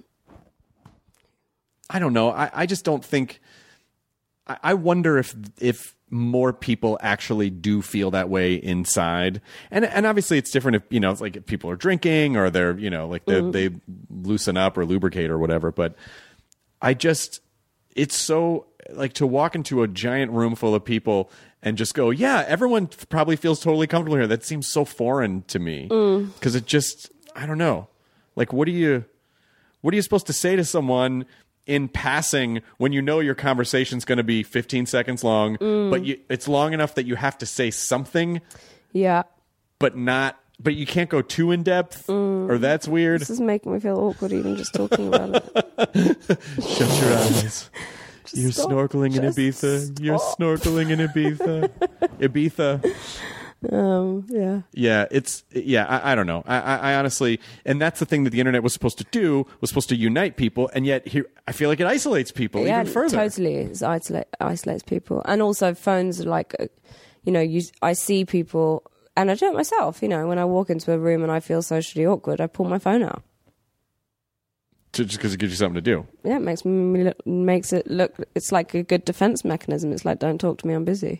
I don't know. I, I just don't think. I, I wonder if if more people actually do feel that way inside, and and obviously it's different if, you know, it's like if people are drinking or they're, you know, like they Mm. they loosen up or lubricate or whatever. But I just, it's so like to walk into a giant room full of people and just go, yeah, everyone probably feels totally comfortable here. That seems so foreign to me, because it just, I don't know. Like, what do you, what are you supposed to say to someone in passing when you know your conversation's going to be fifteen seconds long, but you, it's long enough that you have to say something, Yeah. but not, but you can't go too in depth, or that's weird. This is making me feel awkward even just talking about it. Shut your eyes. You're stop. snorkeling in Just Ibiza. You're stop. snorkeling in Ibiza. Ibiza. Um, yeah. Yeah, it's yeah. I, I don't know. I, I, I honestly, and that's the thing that the internet was supposed to do, was supposed to unite people, and yet here I feel like it isolates people Yeah, even further. totally. It isolate, isolates people. And also phones are like, uh, you know, you, I see people, and I do it myself, you know, when I walk into a room and I feel socially awkward, I pull my phone out. To, just because it gives you something to do. Yeah, it makes me look, makes it look, it's like a good defense mechanism. It's like, don't talk to me, I'm busy.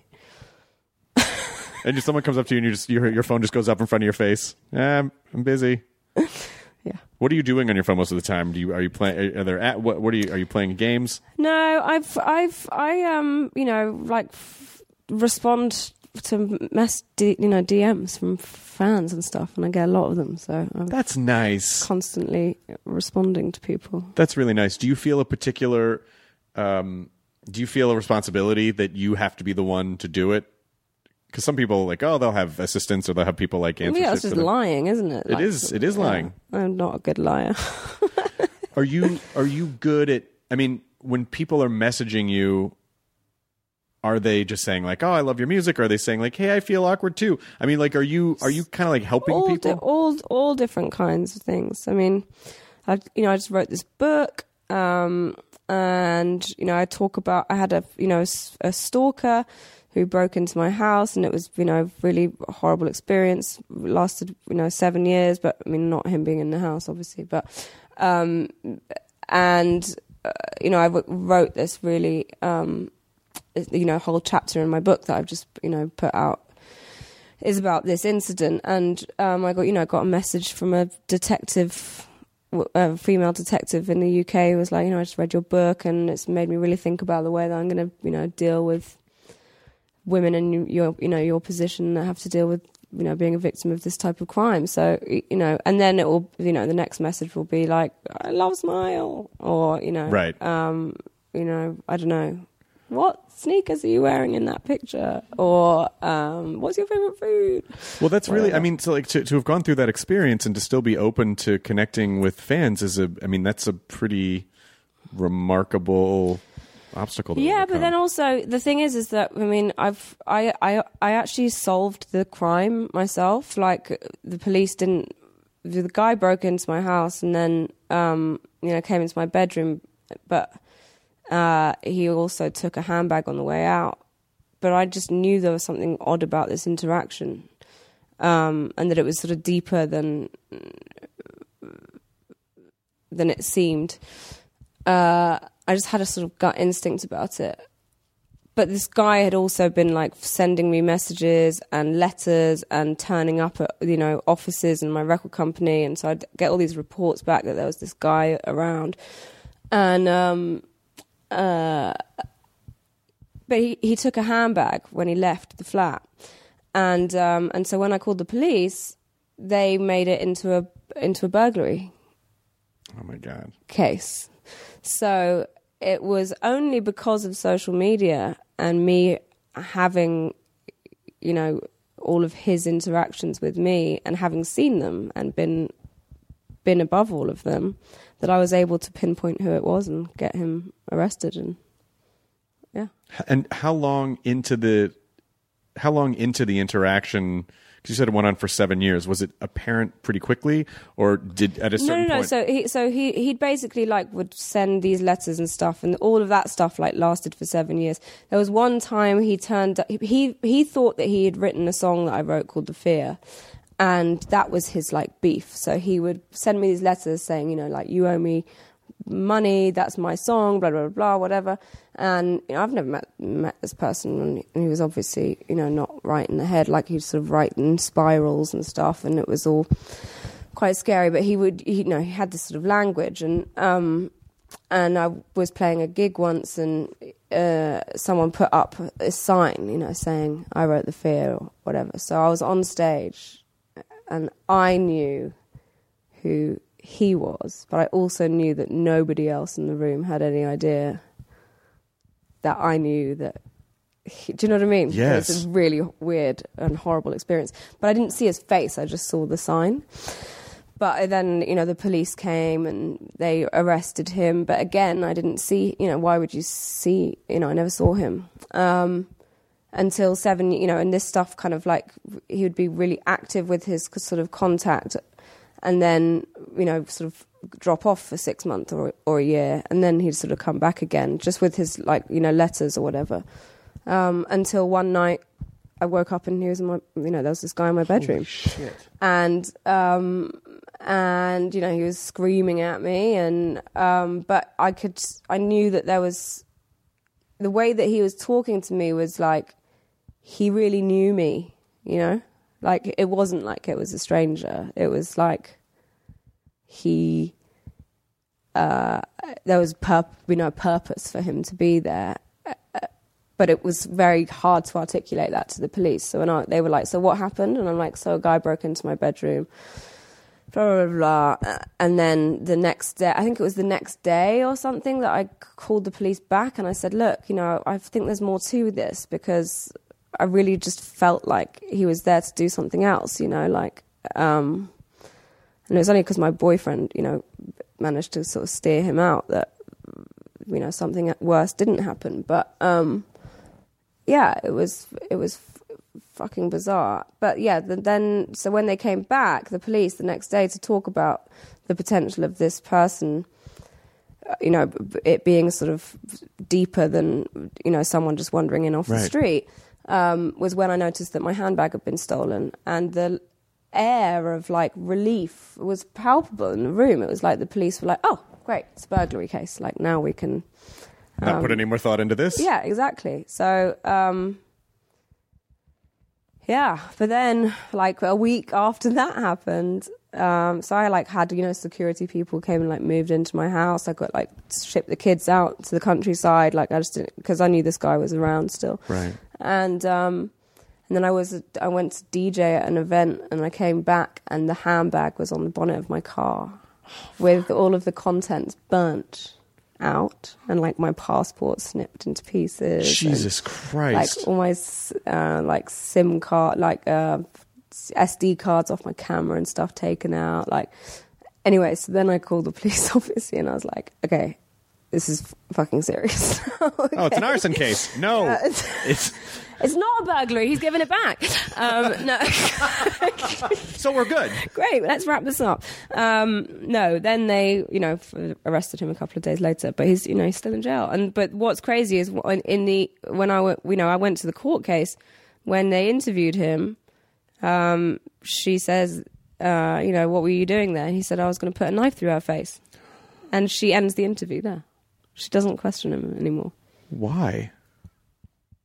And just someone comes up to you and you just your your phone just goes up in front of your face. Yeah, I'm, I'm busy. Yeah. What are you doing on your phone most of the time? Do you are you playing? Are there at what? What are you? Are you playing games? No, I've, I've, I, um, you know, like f- respond to mess, D, you know, D Ms from fans and stuff, and I get a lot of them. So I'm That's nice. constantly responding to people. That's really nice. Do you feel a particular? Um, do you feel a responsibility that you have to be the one to do it? Because some people like, oh, they'll have assistants or they'll have people like answer. Yeah, shit it's just for them. lying, isn't it? It Like, is. It is yeah, lying. I'm not a good liar. Are you? Are you good at? I mean, when people are messaging you, are they just saying like, "Oh, I love your music"? Or are they saying like, "Hey, I feel awkward too"? I mean, like, are you? Are you kind of like helping all, people? di- all, all different kinds of things. I mean, I, you know, I just wrote this book, um, and you know, I talk about. I had a, you know, a, s- a stalker who broke into my house, and it was, you know, really horrible experience. It lasted, you know, seven years, but I mean, not him being in the house, obviously, but, um, and, uh, you know, I w- wrote this really, um, you know, whole chapter in my book that I've just, you know, put out is about this incident. And, um, I got, you know, got a message from a detective, a female detective in the U K who was like, you know, I just read your book and it's made me really think about the way that I'm going to, you know, deal with women in your, you know, your position that have to deal with, you know, being a victim of this type of crime. So, you know, and then it will, you know, the next message will be like, I love Smile, or, you know, Right. um, you know, I don't know, what sneakers are you wearing in that picture? Or, um, what's your favorite food? Well, that's really, I Whatever. mean, so like to, to have gone through that experience and to still be open to connecting with fans is a, I mean, that's a pretty remarkable obstacle. To Yeah, overcome. but then also the thing is, is that I mean, I've I I I actually solved the crime myself. Like the police didn't. The guy broke into my house and then um, you know came into my bedroom, but uh, he also took a handbag on the way out. But I just knew there was something odd about this interaction, um, and that it was sort of deeper than than it seemed. Uh, I just had a sort of gut instinct about it. but this guy had also been like sending me messages and letters and turning up at, you know, offices in my record company. And so I'd get all these reports back that there was this guy around. And, um, uh, but he, he took a handbag when he left the flat. And, um, and so when I called the police, they made it into a, into a burglary. Oh my God. Case. So it was only because of social media and me having, you know, all of his interactions with me and having seen them and been been above all of them that I was able to pinpoint who it was and get him arrested. And yeah. And how long into the how long into the interaction? Because you said it went on for seven years. Was it apparent pretty quickly, or did at a certain no, no, no. point? So he, so he, he basically like would send these letters and stuff, and all of that stuff like lasted for seven years. There was one time he turned. He he thought that he had written a song that I wrote called "The Fear," and that was his like beef. So he would send me these letters saying, you know, like, you owe me money, that's my song, blah, blah, blah, whatever. And, you know, I've never met met this person, and he was obviously, you know, not right in the head, like he was sort of writing spirals and stuff, and it was all quite scary. But he would, he, you know, he had this sort of language, and um, and I was playing a gig once, and uh, someone put up a sign, you know, saying, I wrote The Fear, or whatever. So I was on stage, and I knew who he was, but I also knew that nobody else in the room had any idea that I knew that he, do you know what I mean? Yes. It's a really weird and horrible experience. But I didn't see his face, I just saw the sign. But then, you know, the police came and they arrested him. But again, I didn't see, you know, why would you see, you know, I never saw him. Um, until seven, you know, and this stuff kind of like, he would be really active with his sort of contact, and then, you know, sort of drop off for six months or or a year, and then he'd sort of come back again, just with his, like, you know, letters or whatever. Um, until one night, I woke up and he was in my, you know, there was this guy in my bedroom. Holy shit. And, um, and, you know, he was screaming at me, and, um, but I could, I knew that there was, the way that he was talking to me was like, he really knew me, you know? Like, it wasn't like it was a stranger. It was like he, uh, there was, purp- you know, purpose for him to be there. Uh, but it was very hard to articulate that to the police. So when I, they were like, so what happened? And I'm like, so a guy broke into my bedroom, blah, blah, blah. And then the next day, I think it was the next day or something, that I called the police back and I said, look, you know, I think there's more to this, because I really just felt like he was there to do something else, you know, like, um, and it was only because my boyfriend, you know, managed to sort of steer him out that, you know, something worse didn't happen. But, um, yeah, it was, it was f- fucking bizarre. But yeah, the, then, so when they came back, the police, the next day, to talk about the potential of this person, you know, it being sort of deeper than, you know, someone just wandering in off Right. the street, Um, was when I noticed that my handbag had been stolen, and the air of like relief was palpable in the room. It was like the police were like, "Oh, great, it's a burglary case. Like, now we can um, Not put any more thought into this? Yeah, exactly. So, um, yeah. But then, like a week after that happened, um, so I like had, you know, security people came and like moved into my house. I got like shipped the kids out to the countryside. Like, I just didn't, because I knew this guy was around still. Right. And um, and then I was I went to D J at an event, and I came back, and the handbag was on the bonnet of my car, with all of the contents burnt out, and like my passport snipped into pieces. Jesus and, Christ. Like all my uh, like SIM card, like uh, S D cards off my camera and stuff taken out. Like, anyway, so then I called the police, obviously, and I was like, okay, this is fucking serious. Okay. Oh, it's an arson case. No. Yeah, it's, it's it's not a burglary. He's given it back. Um, no. So we're good. Great. Let's wrap this up. Um, no, then they, you know, f- arrested him a couple of days later, but he's, you know, he's still in jail. And but what's crazy is when, in the when I went, you know, I went to the court case, when they interviewed him, um, she says, uh, you know, what were you doing there? And he said, I was going to put a knife through her face. And she ends the interview there. She doesn't question him anymore. Why?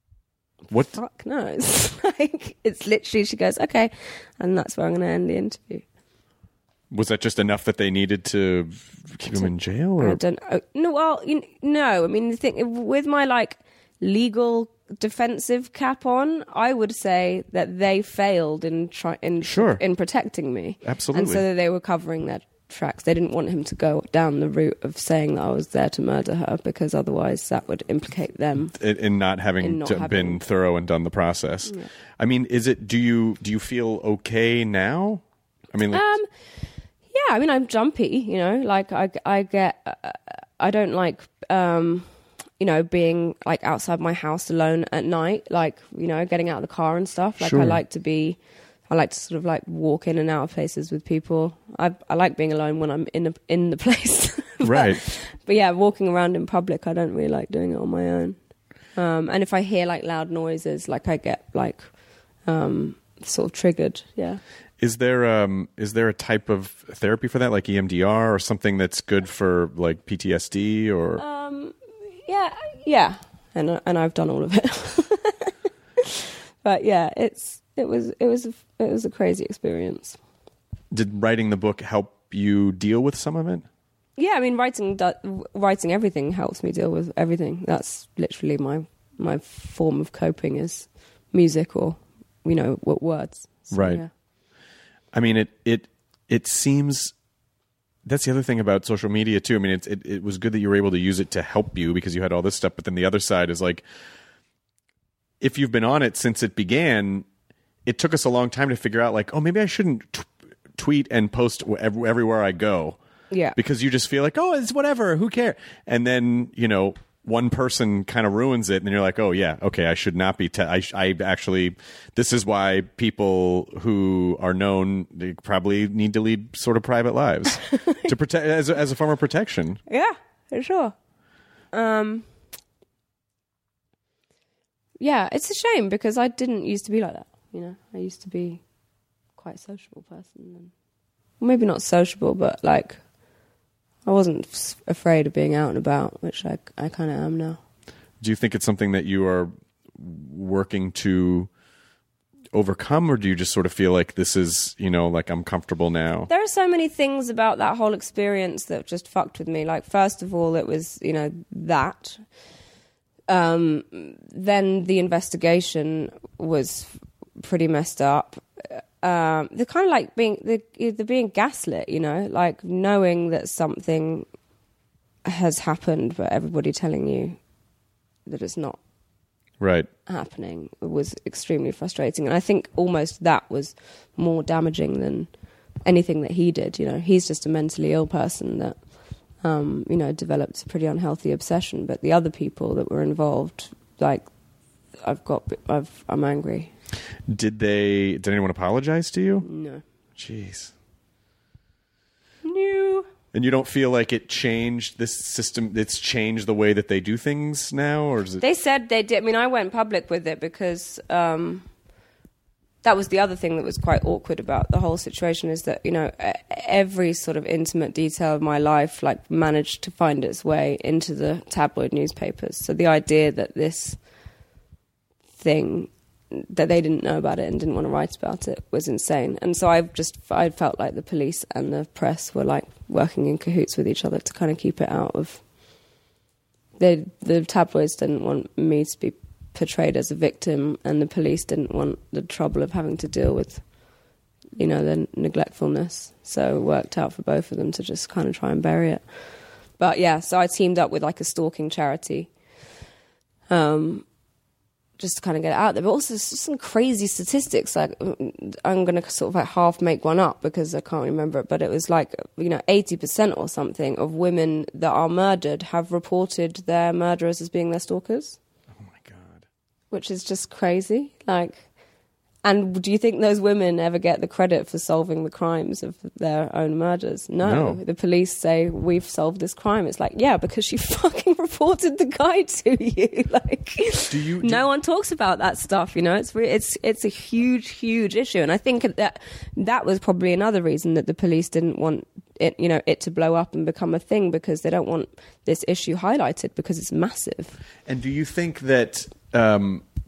What? Fuck no. It's like, it's literally, she goes, okay. And that's where I'm going to end the interview. Was that just enough that they needed to keep him in jail? Or? I don't know. No, well, you, no. I mean, the thing, with my, like, legal defensive cap on, I would say that they failed in try, in, Sure. in protecting me. Absolutely. And so that they were covering their tracks. They didn't want him to go down the route of saying that I was there to murder her, because otherwise that would implicate them In, in not having In not to- having- been thorough and done the process. Yeah. I mean, is it? Do you do you feel okay now? I mean, like, Um, yeah, I mean, I'm jumpy, you know, like I, I get, uh, I don't like, um, you know, being like outside my house alone at night, like, you know, getting out of the car and stuff. Like Sure. I like to be, I like to sort of like walk in and out of places with people. I, I like being alone when I'm in the, in the place. but, right. But yeah, walking around in public, I don't really like doing it on my own. Um, and if I hear like loud noises, like I get like, um, sort of triggered. Yeah. Is there um is there a type of therapy for that, like E M D R or something that's good for like P T S D or? Um, yeah, yeah, and and I've done all of it. But yeah, it's it was it was a, it was a crazy experience. Did writing the book help you deal with some of it? Yeah, I mean, writing do- writing everything helps me deal with everything. That's literally my my form of coping is music or you know what words. So, Right. Yeah. I mean, it it it seems that's the other thing about social media too. I mean, it, it it was good that you were able to use it to help you because you had all this stuff. But then the other side is like, if you've been on it since it began, it took us a long time to figure out like, oh, maybe I shouldn't t- tweet and post wh- everywhere I go. Yeah. Because you just feel like, oh, it's whatever, who cares? And then, you know, one person kind of ruins it, and then you're like, oh, yeah, okay, I should not be. Te- I, sh- I actually, this is why people who are known, they probably need to lead sort of private lives to protect as a, as a form of protection. Yeah, for sure. Um, yeah, it's a shame because I didn't used to be like that. You know, I used to be quite a sociable person. And, well, maybe not sociable, but like I wasn't f- afraid of being out and about, which I, I kind of am now. Do you think it's something that you are working to overcome, or do you just sort of feel like this is, you know, like I'm comfortable now? There are so many things about that whole experience that just fucked with me. Like, first of all, it was, you know, that. Um, then the investigation was pretty messed up. Um, they're kind of like being, they're, they're being gaslit, you know, like knowing that something has happened, but everybody telling you that it's not Right. happening was extremely frustrating. And I think almost that was more damaging than anything that he did. You know, he's just a mentally ill person that, um, you know, developed a pretty unhealthy obsession. But the other people that were involved, like, I've got, I've, I'm angry. Did they, did anyone apologize to you? No. Jeez. No. And you don't feel like it changed this system, it's changed the way that they do things now, or is it? They said they did. I mean, I went public with it because um, that was the other thing that was quite awkward about the whole situation is that, you know, e- every sort of intimate detail of my life, like, managed to find its way into the tabloid newspapers. So the idea that this thing, that they didn't know about it and didn't want to write about it was insane. And so I've just, I felt like the police and the press were like working in cahoots with each other to kind of keep it out of, they, the tabloids didn't want me to be portrayed as a victim, and the police didn't want the trouble of having to deal with, you know, the neglectfulness. So it worked out for both of them to just kind of try and bury it. But yeah, so I teamed up with like a stalking charity, um, just to kind of get it out there. But also some crazy statistics. Like, I'm going to sort of like half make one up because I can't remember it, but it was like, you know, eighty percent or something of women that are murdered have reported their murderers as being their stalkers. Oh my God. Which is just crazy. Like, and do you think those women ever get the credit for solving the crimes of their own murders? No. No. The police say, we've solved this crime. It's like, yeah, because she fucking reported the guy to you. Like, Do you- do- no one talks about that stuff, you know? It's re- it's it's a huge, huge issue. And I think that that was probably another reason that the police didn't want it, you know, it to blow up and become a thing, because they don't want this issue highlighted because it's massive. And do you think that um,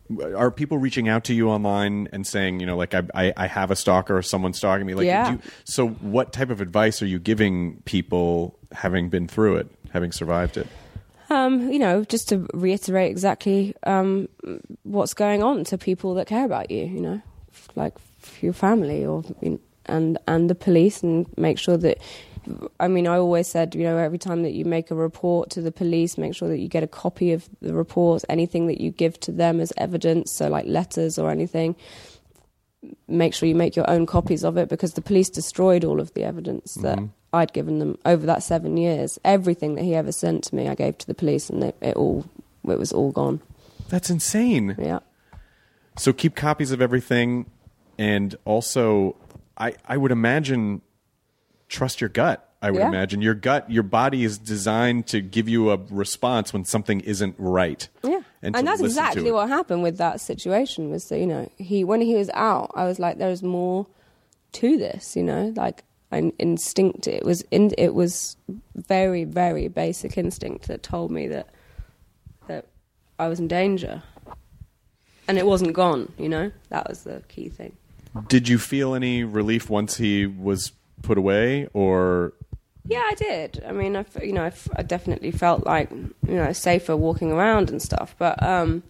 are people reaching out to you online and saying, you know, like I, I, I have a stalker or someone's stalking me? Like, Yeah. do you, so what type of advice are you giving people having been through it, having survived it? Um, you know, just to reiterate exactly um, what's going on to people that care about you, you know, like your family or and and the police, and make sure that, I mean, I always said, you know, every time that you make a report to the police, make sure that you get a copy of the report, anything that you give to them as evidence, so like letters or anything, make sure you make your own copies of it, because the police destroyed all of the evidence that mm-hmm. I'd given them over that seven years. Everything that he ever sent to me, I gave to the police, and it, it all it was all gone. That's insane. Yeah. So keep copies of everything, and also, I I would imagine, trust your gut. I would yeah. imagine your gut, your body is designed to give you a response when something isn't right. Yeah. And, and to that's listen to exactly it. what happened with that situation. Was that, you know, he when he was out, I was like, there's more to this, you know, like an instinct. It was in, it was very, very basic instinct that told me that that I was in danger, and it wasn't gone. You know, that was the key thing. Did you feel any relief once he was put away, or? Yeah, I did. I mean, I, f- you know, I, f- I definitely felt like, you know, safer walking around and stuff. But, um,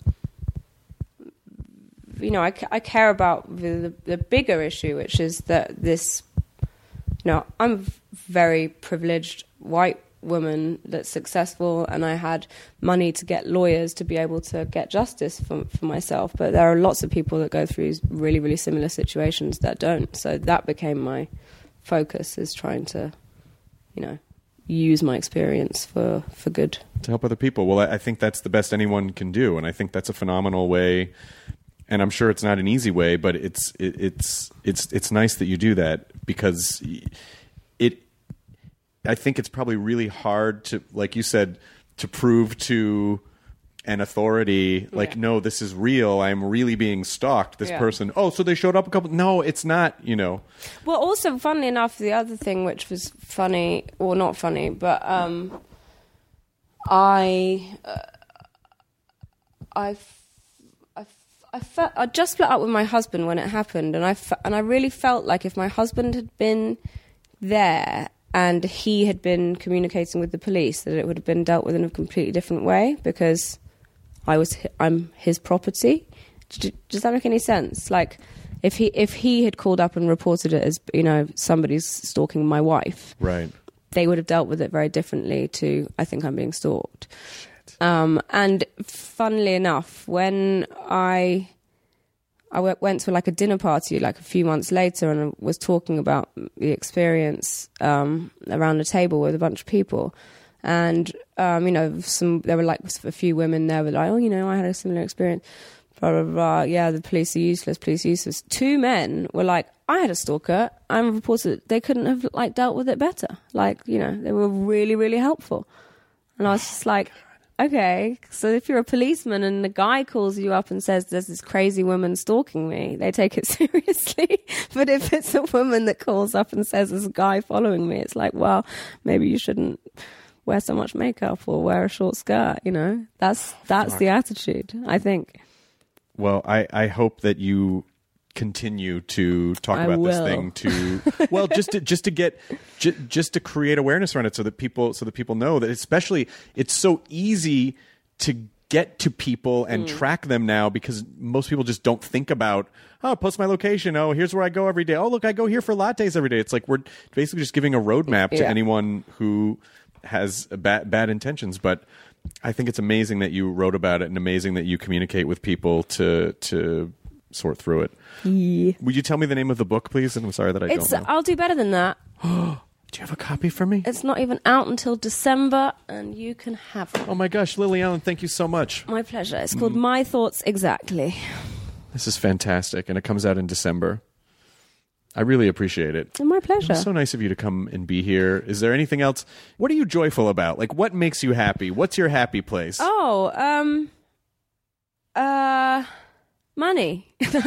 you know, I, c- I care about the, the, the bigger issue, which is that this, you know, I'm a very privileged white woman that's successful, and I had money to get lawyers to be able to get justice for, for myself. But there are lots of people that go through really, really similar situations that don't. So that became my focus, is trying to, you know, use my experience for, for good. To help other people. Well, I, I think that's the best anyone can do, and I think that's a phenomenal way. And I'm sure it's not an easy way, but it's it, it's it's it's nice that you do that, because it. I think it's probably really hard to, like you said, to prove to an authority, like, yeah. no, this is real. I'm really being stalked. This yeah. person. Oh, so they showed up a couple. No, it's not. You know. Well, also, funnily enough, the other thing which was funny, or not funny, but um, I, uh, I, I, I felt I just split up with my husband when it happened, and I fe- and I really felt like if my husband had been there and he had been communicating with the police, that it would have been dealt with in a completely different way, because I was I'm his property. Does that make any sense? Like, if he if he had called up and reported it as, you know, somebody's stalking my wife, right, they would have dealt with it very differently to, I think I'm being stalked. Shit. Um, and funnily enough, when I I w- went to like a dinner party like a few months later, and I was talking about the experience um, around the table with a bunch of people. And, um, you know, some there were like a few women there were like, oh, you know, I had a similar experience. Blah, blah, blah. Yeah, the police are useless, police are useless. Two men were like, I had a stalker. I'm reported they couldn't have like dealt with it better. Like, you know, they were really, really helpful. And I was just like, okay, so if you're a policeman and the guy calls you up and says there's this crazy woman stalking me, they take it seriously. But if it's a woman that calls up and says there's a guy following me, it's like, well, maybe you shouldn't wear so much makeup or wear a short skirt, you know? That's that's Fuck. the attitude, I think. Well, I, I hope that you continue to talk I about will. this thing to well just to just to get j- just to create awareness around it, so that people so that people know that, especially it's so easy to get to people and mm. track them now, because most people just don't think about, oh, post my location, oh, here's where I go every day, oh, look, I go here for lattes every day. It's like we're basically just giving a roadmap to yeah. anyone who has bad bad intentions. But I think it's amazing that you wrote about it, and amazing that you communicate with people to to sort through it. Yeah. Would you tell me the name of the book, please? And I'm sorry that I it's, don't know. I'll do better than that. Do you have a copy for me? It's not even out until December, and you can have it. Oh my gosh, Lily Allen, thank you so much. My pleasure. It's called mm. My Thoughts Exactly. This is fantastic, and it comes out in December. I really appreciate it. My pleasure. It's so nice of you to come and be here. Is there anything else? What are you joyful about? Like, what makes you happy? What's your happy place? Oh, um, uh, money.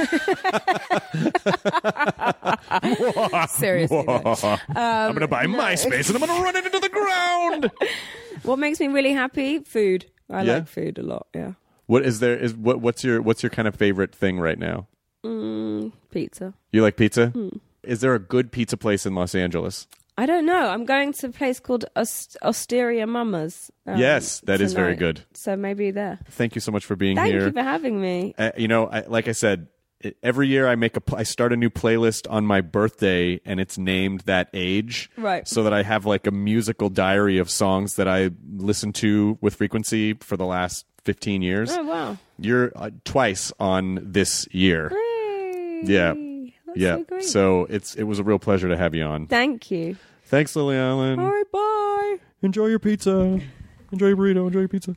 Seriously. Whoa. Um, I'm going to buy no. MySpace and I'm going to run it into the ground. What makes me really happy? Food. I Yeah? like food a lot, yeah. What is there? Is what? What's your What's your kind of favorite thing right now? Mm, pizza. You like pizza? Mm. Is there a good pizza place in Los Angeles? I don't know. I'm going to a place called Ost- Osteria Mama's. Um, Yes, that is very tonight. good. So maybe there. Thank you so much for being Thank here. you for having me. Uh, you know, I, like I said, it, every year I make a, pl- I start a new playlist on my birthday, and it's named that age, Right. So that I have like a musical diary of songs that I listen to with frequency for the last fifteen years. Oh, wow. You're uh, twice on this year. Hey. Yeah. That's Yeah, so great. so it's it was a real pleasure to have you on. Thank you. Thanks, Lily Allen. All right, bye. Enjoy your pizza. Enjoy your burrito. Enjoy your pizza.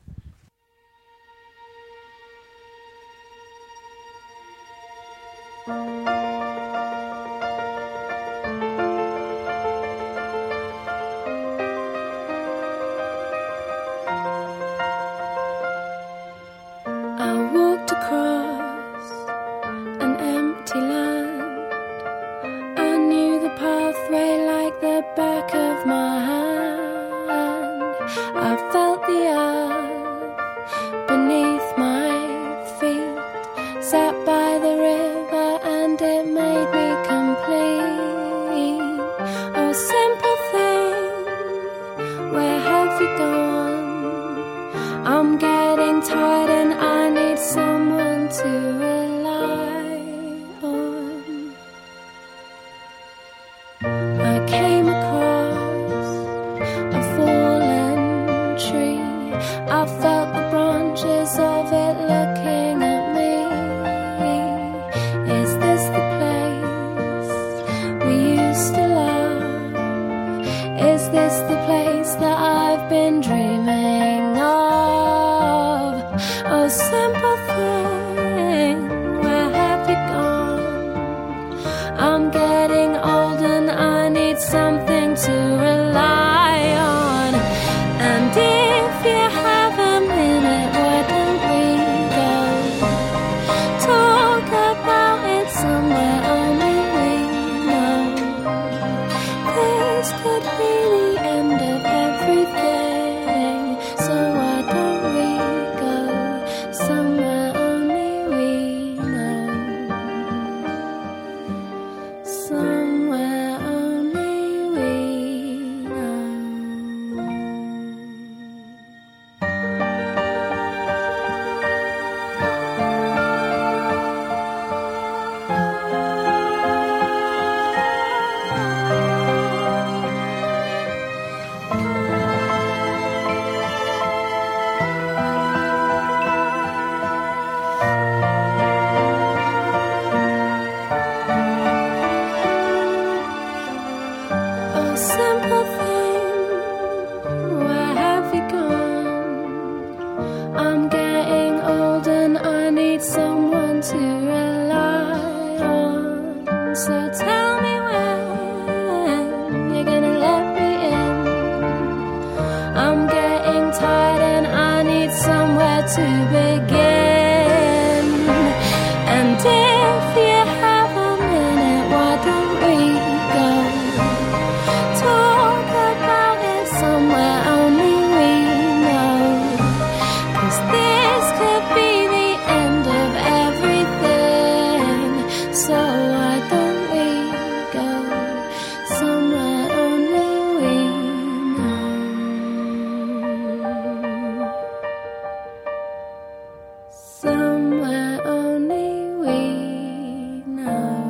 I walked across an empty land. I knew the pathway like the back of my hand. I felt the earth beneath my feet. Sat by the river and it made me complete. Oh, simple thing, where have you gone? I'm getting tired and I need someone to rely on. I came across a fallen tree. I felt the branches of it looking at me. Is this the place we used to love? Is this the place that I've been dreaming of? Oh, simple thing, where have you gone? I'm getting old and I need something to rely on. And if you have a minute, why don't we go talk about it somewhere only we know? This could be the end of everything, so why don't we go somewhere only we know? Somewhere only we know. Oh, simple thing, where have you gone? I'm getting old and I need someone to rely on. So tell me when you're gonna let me in. I'm getting tired and I need somewhere to begin. And if you have a minute, why don't we go talk about it somewhere only we know? 'Cause this could be the end of everything, so why don't we go somewhere only we know? Somewhere only we know.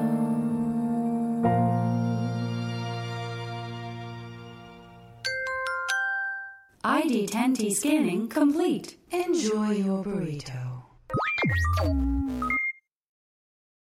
I D ten T scanning complete. Enjoy your burrito.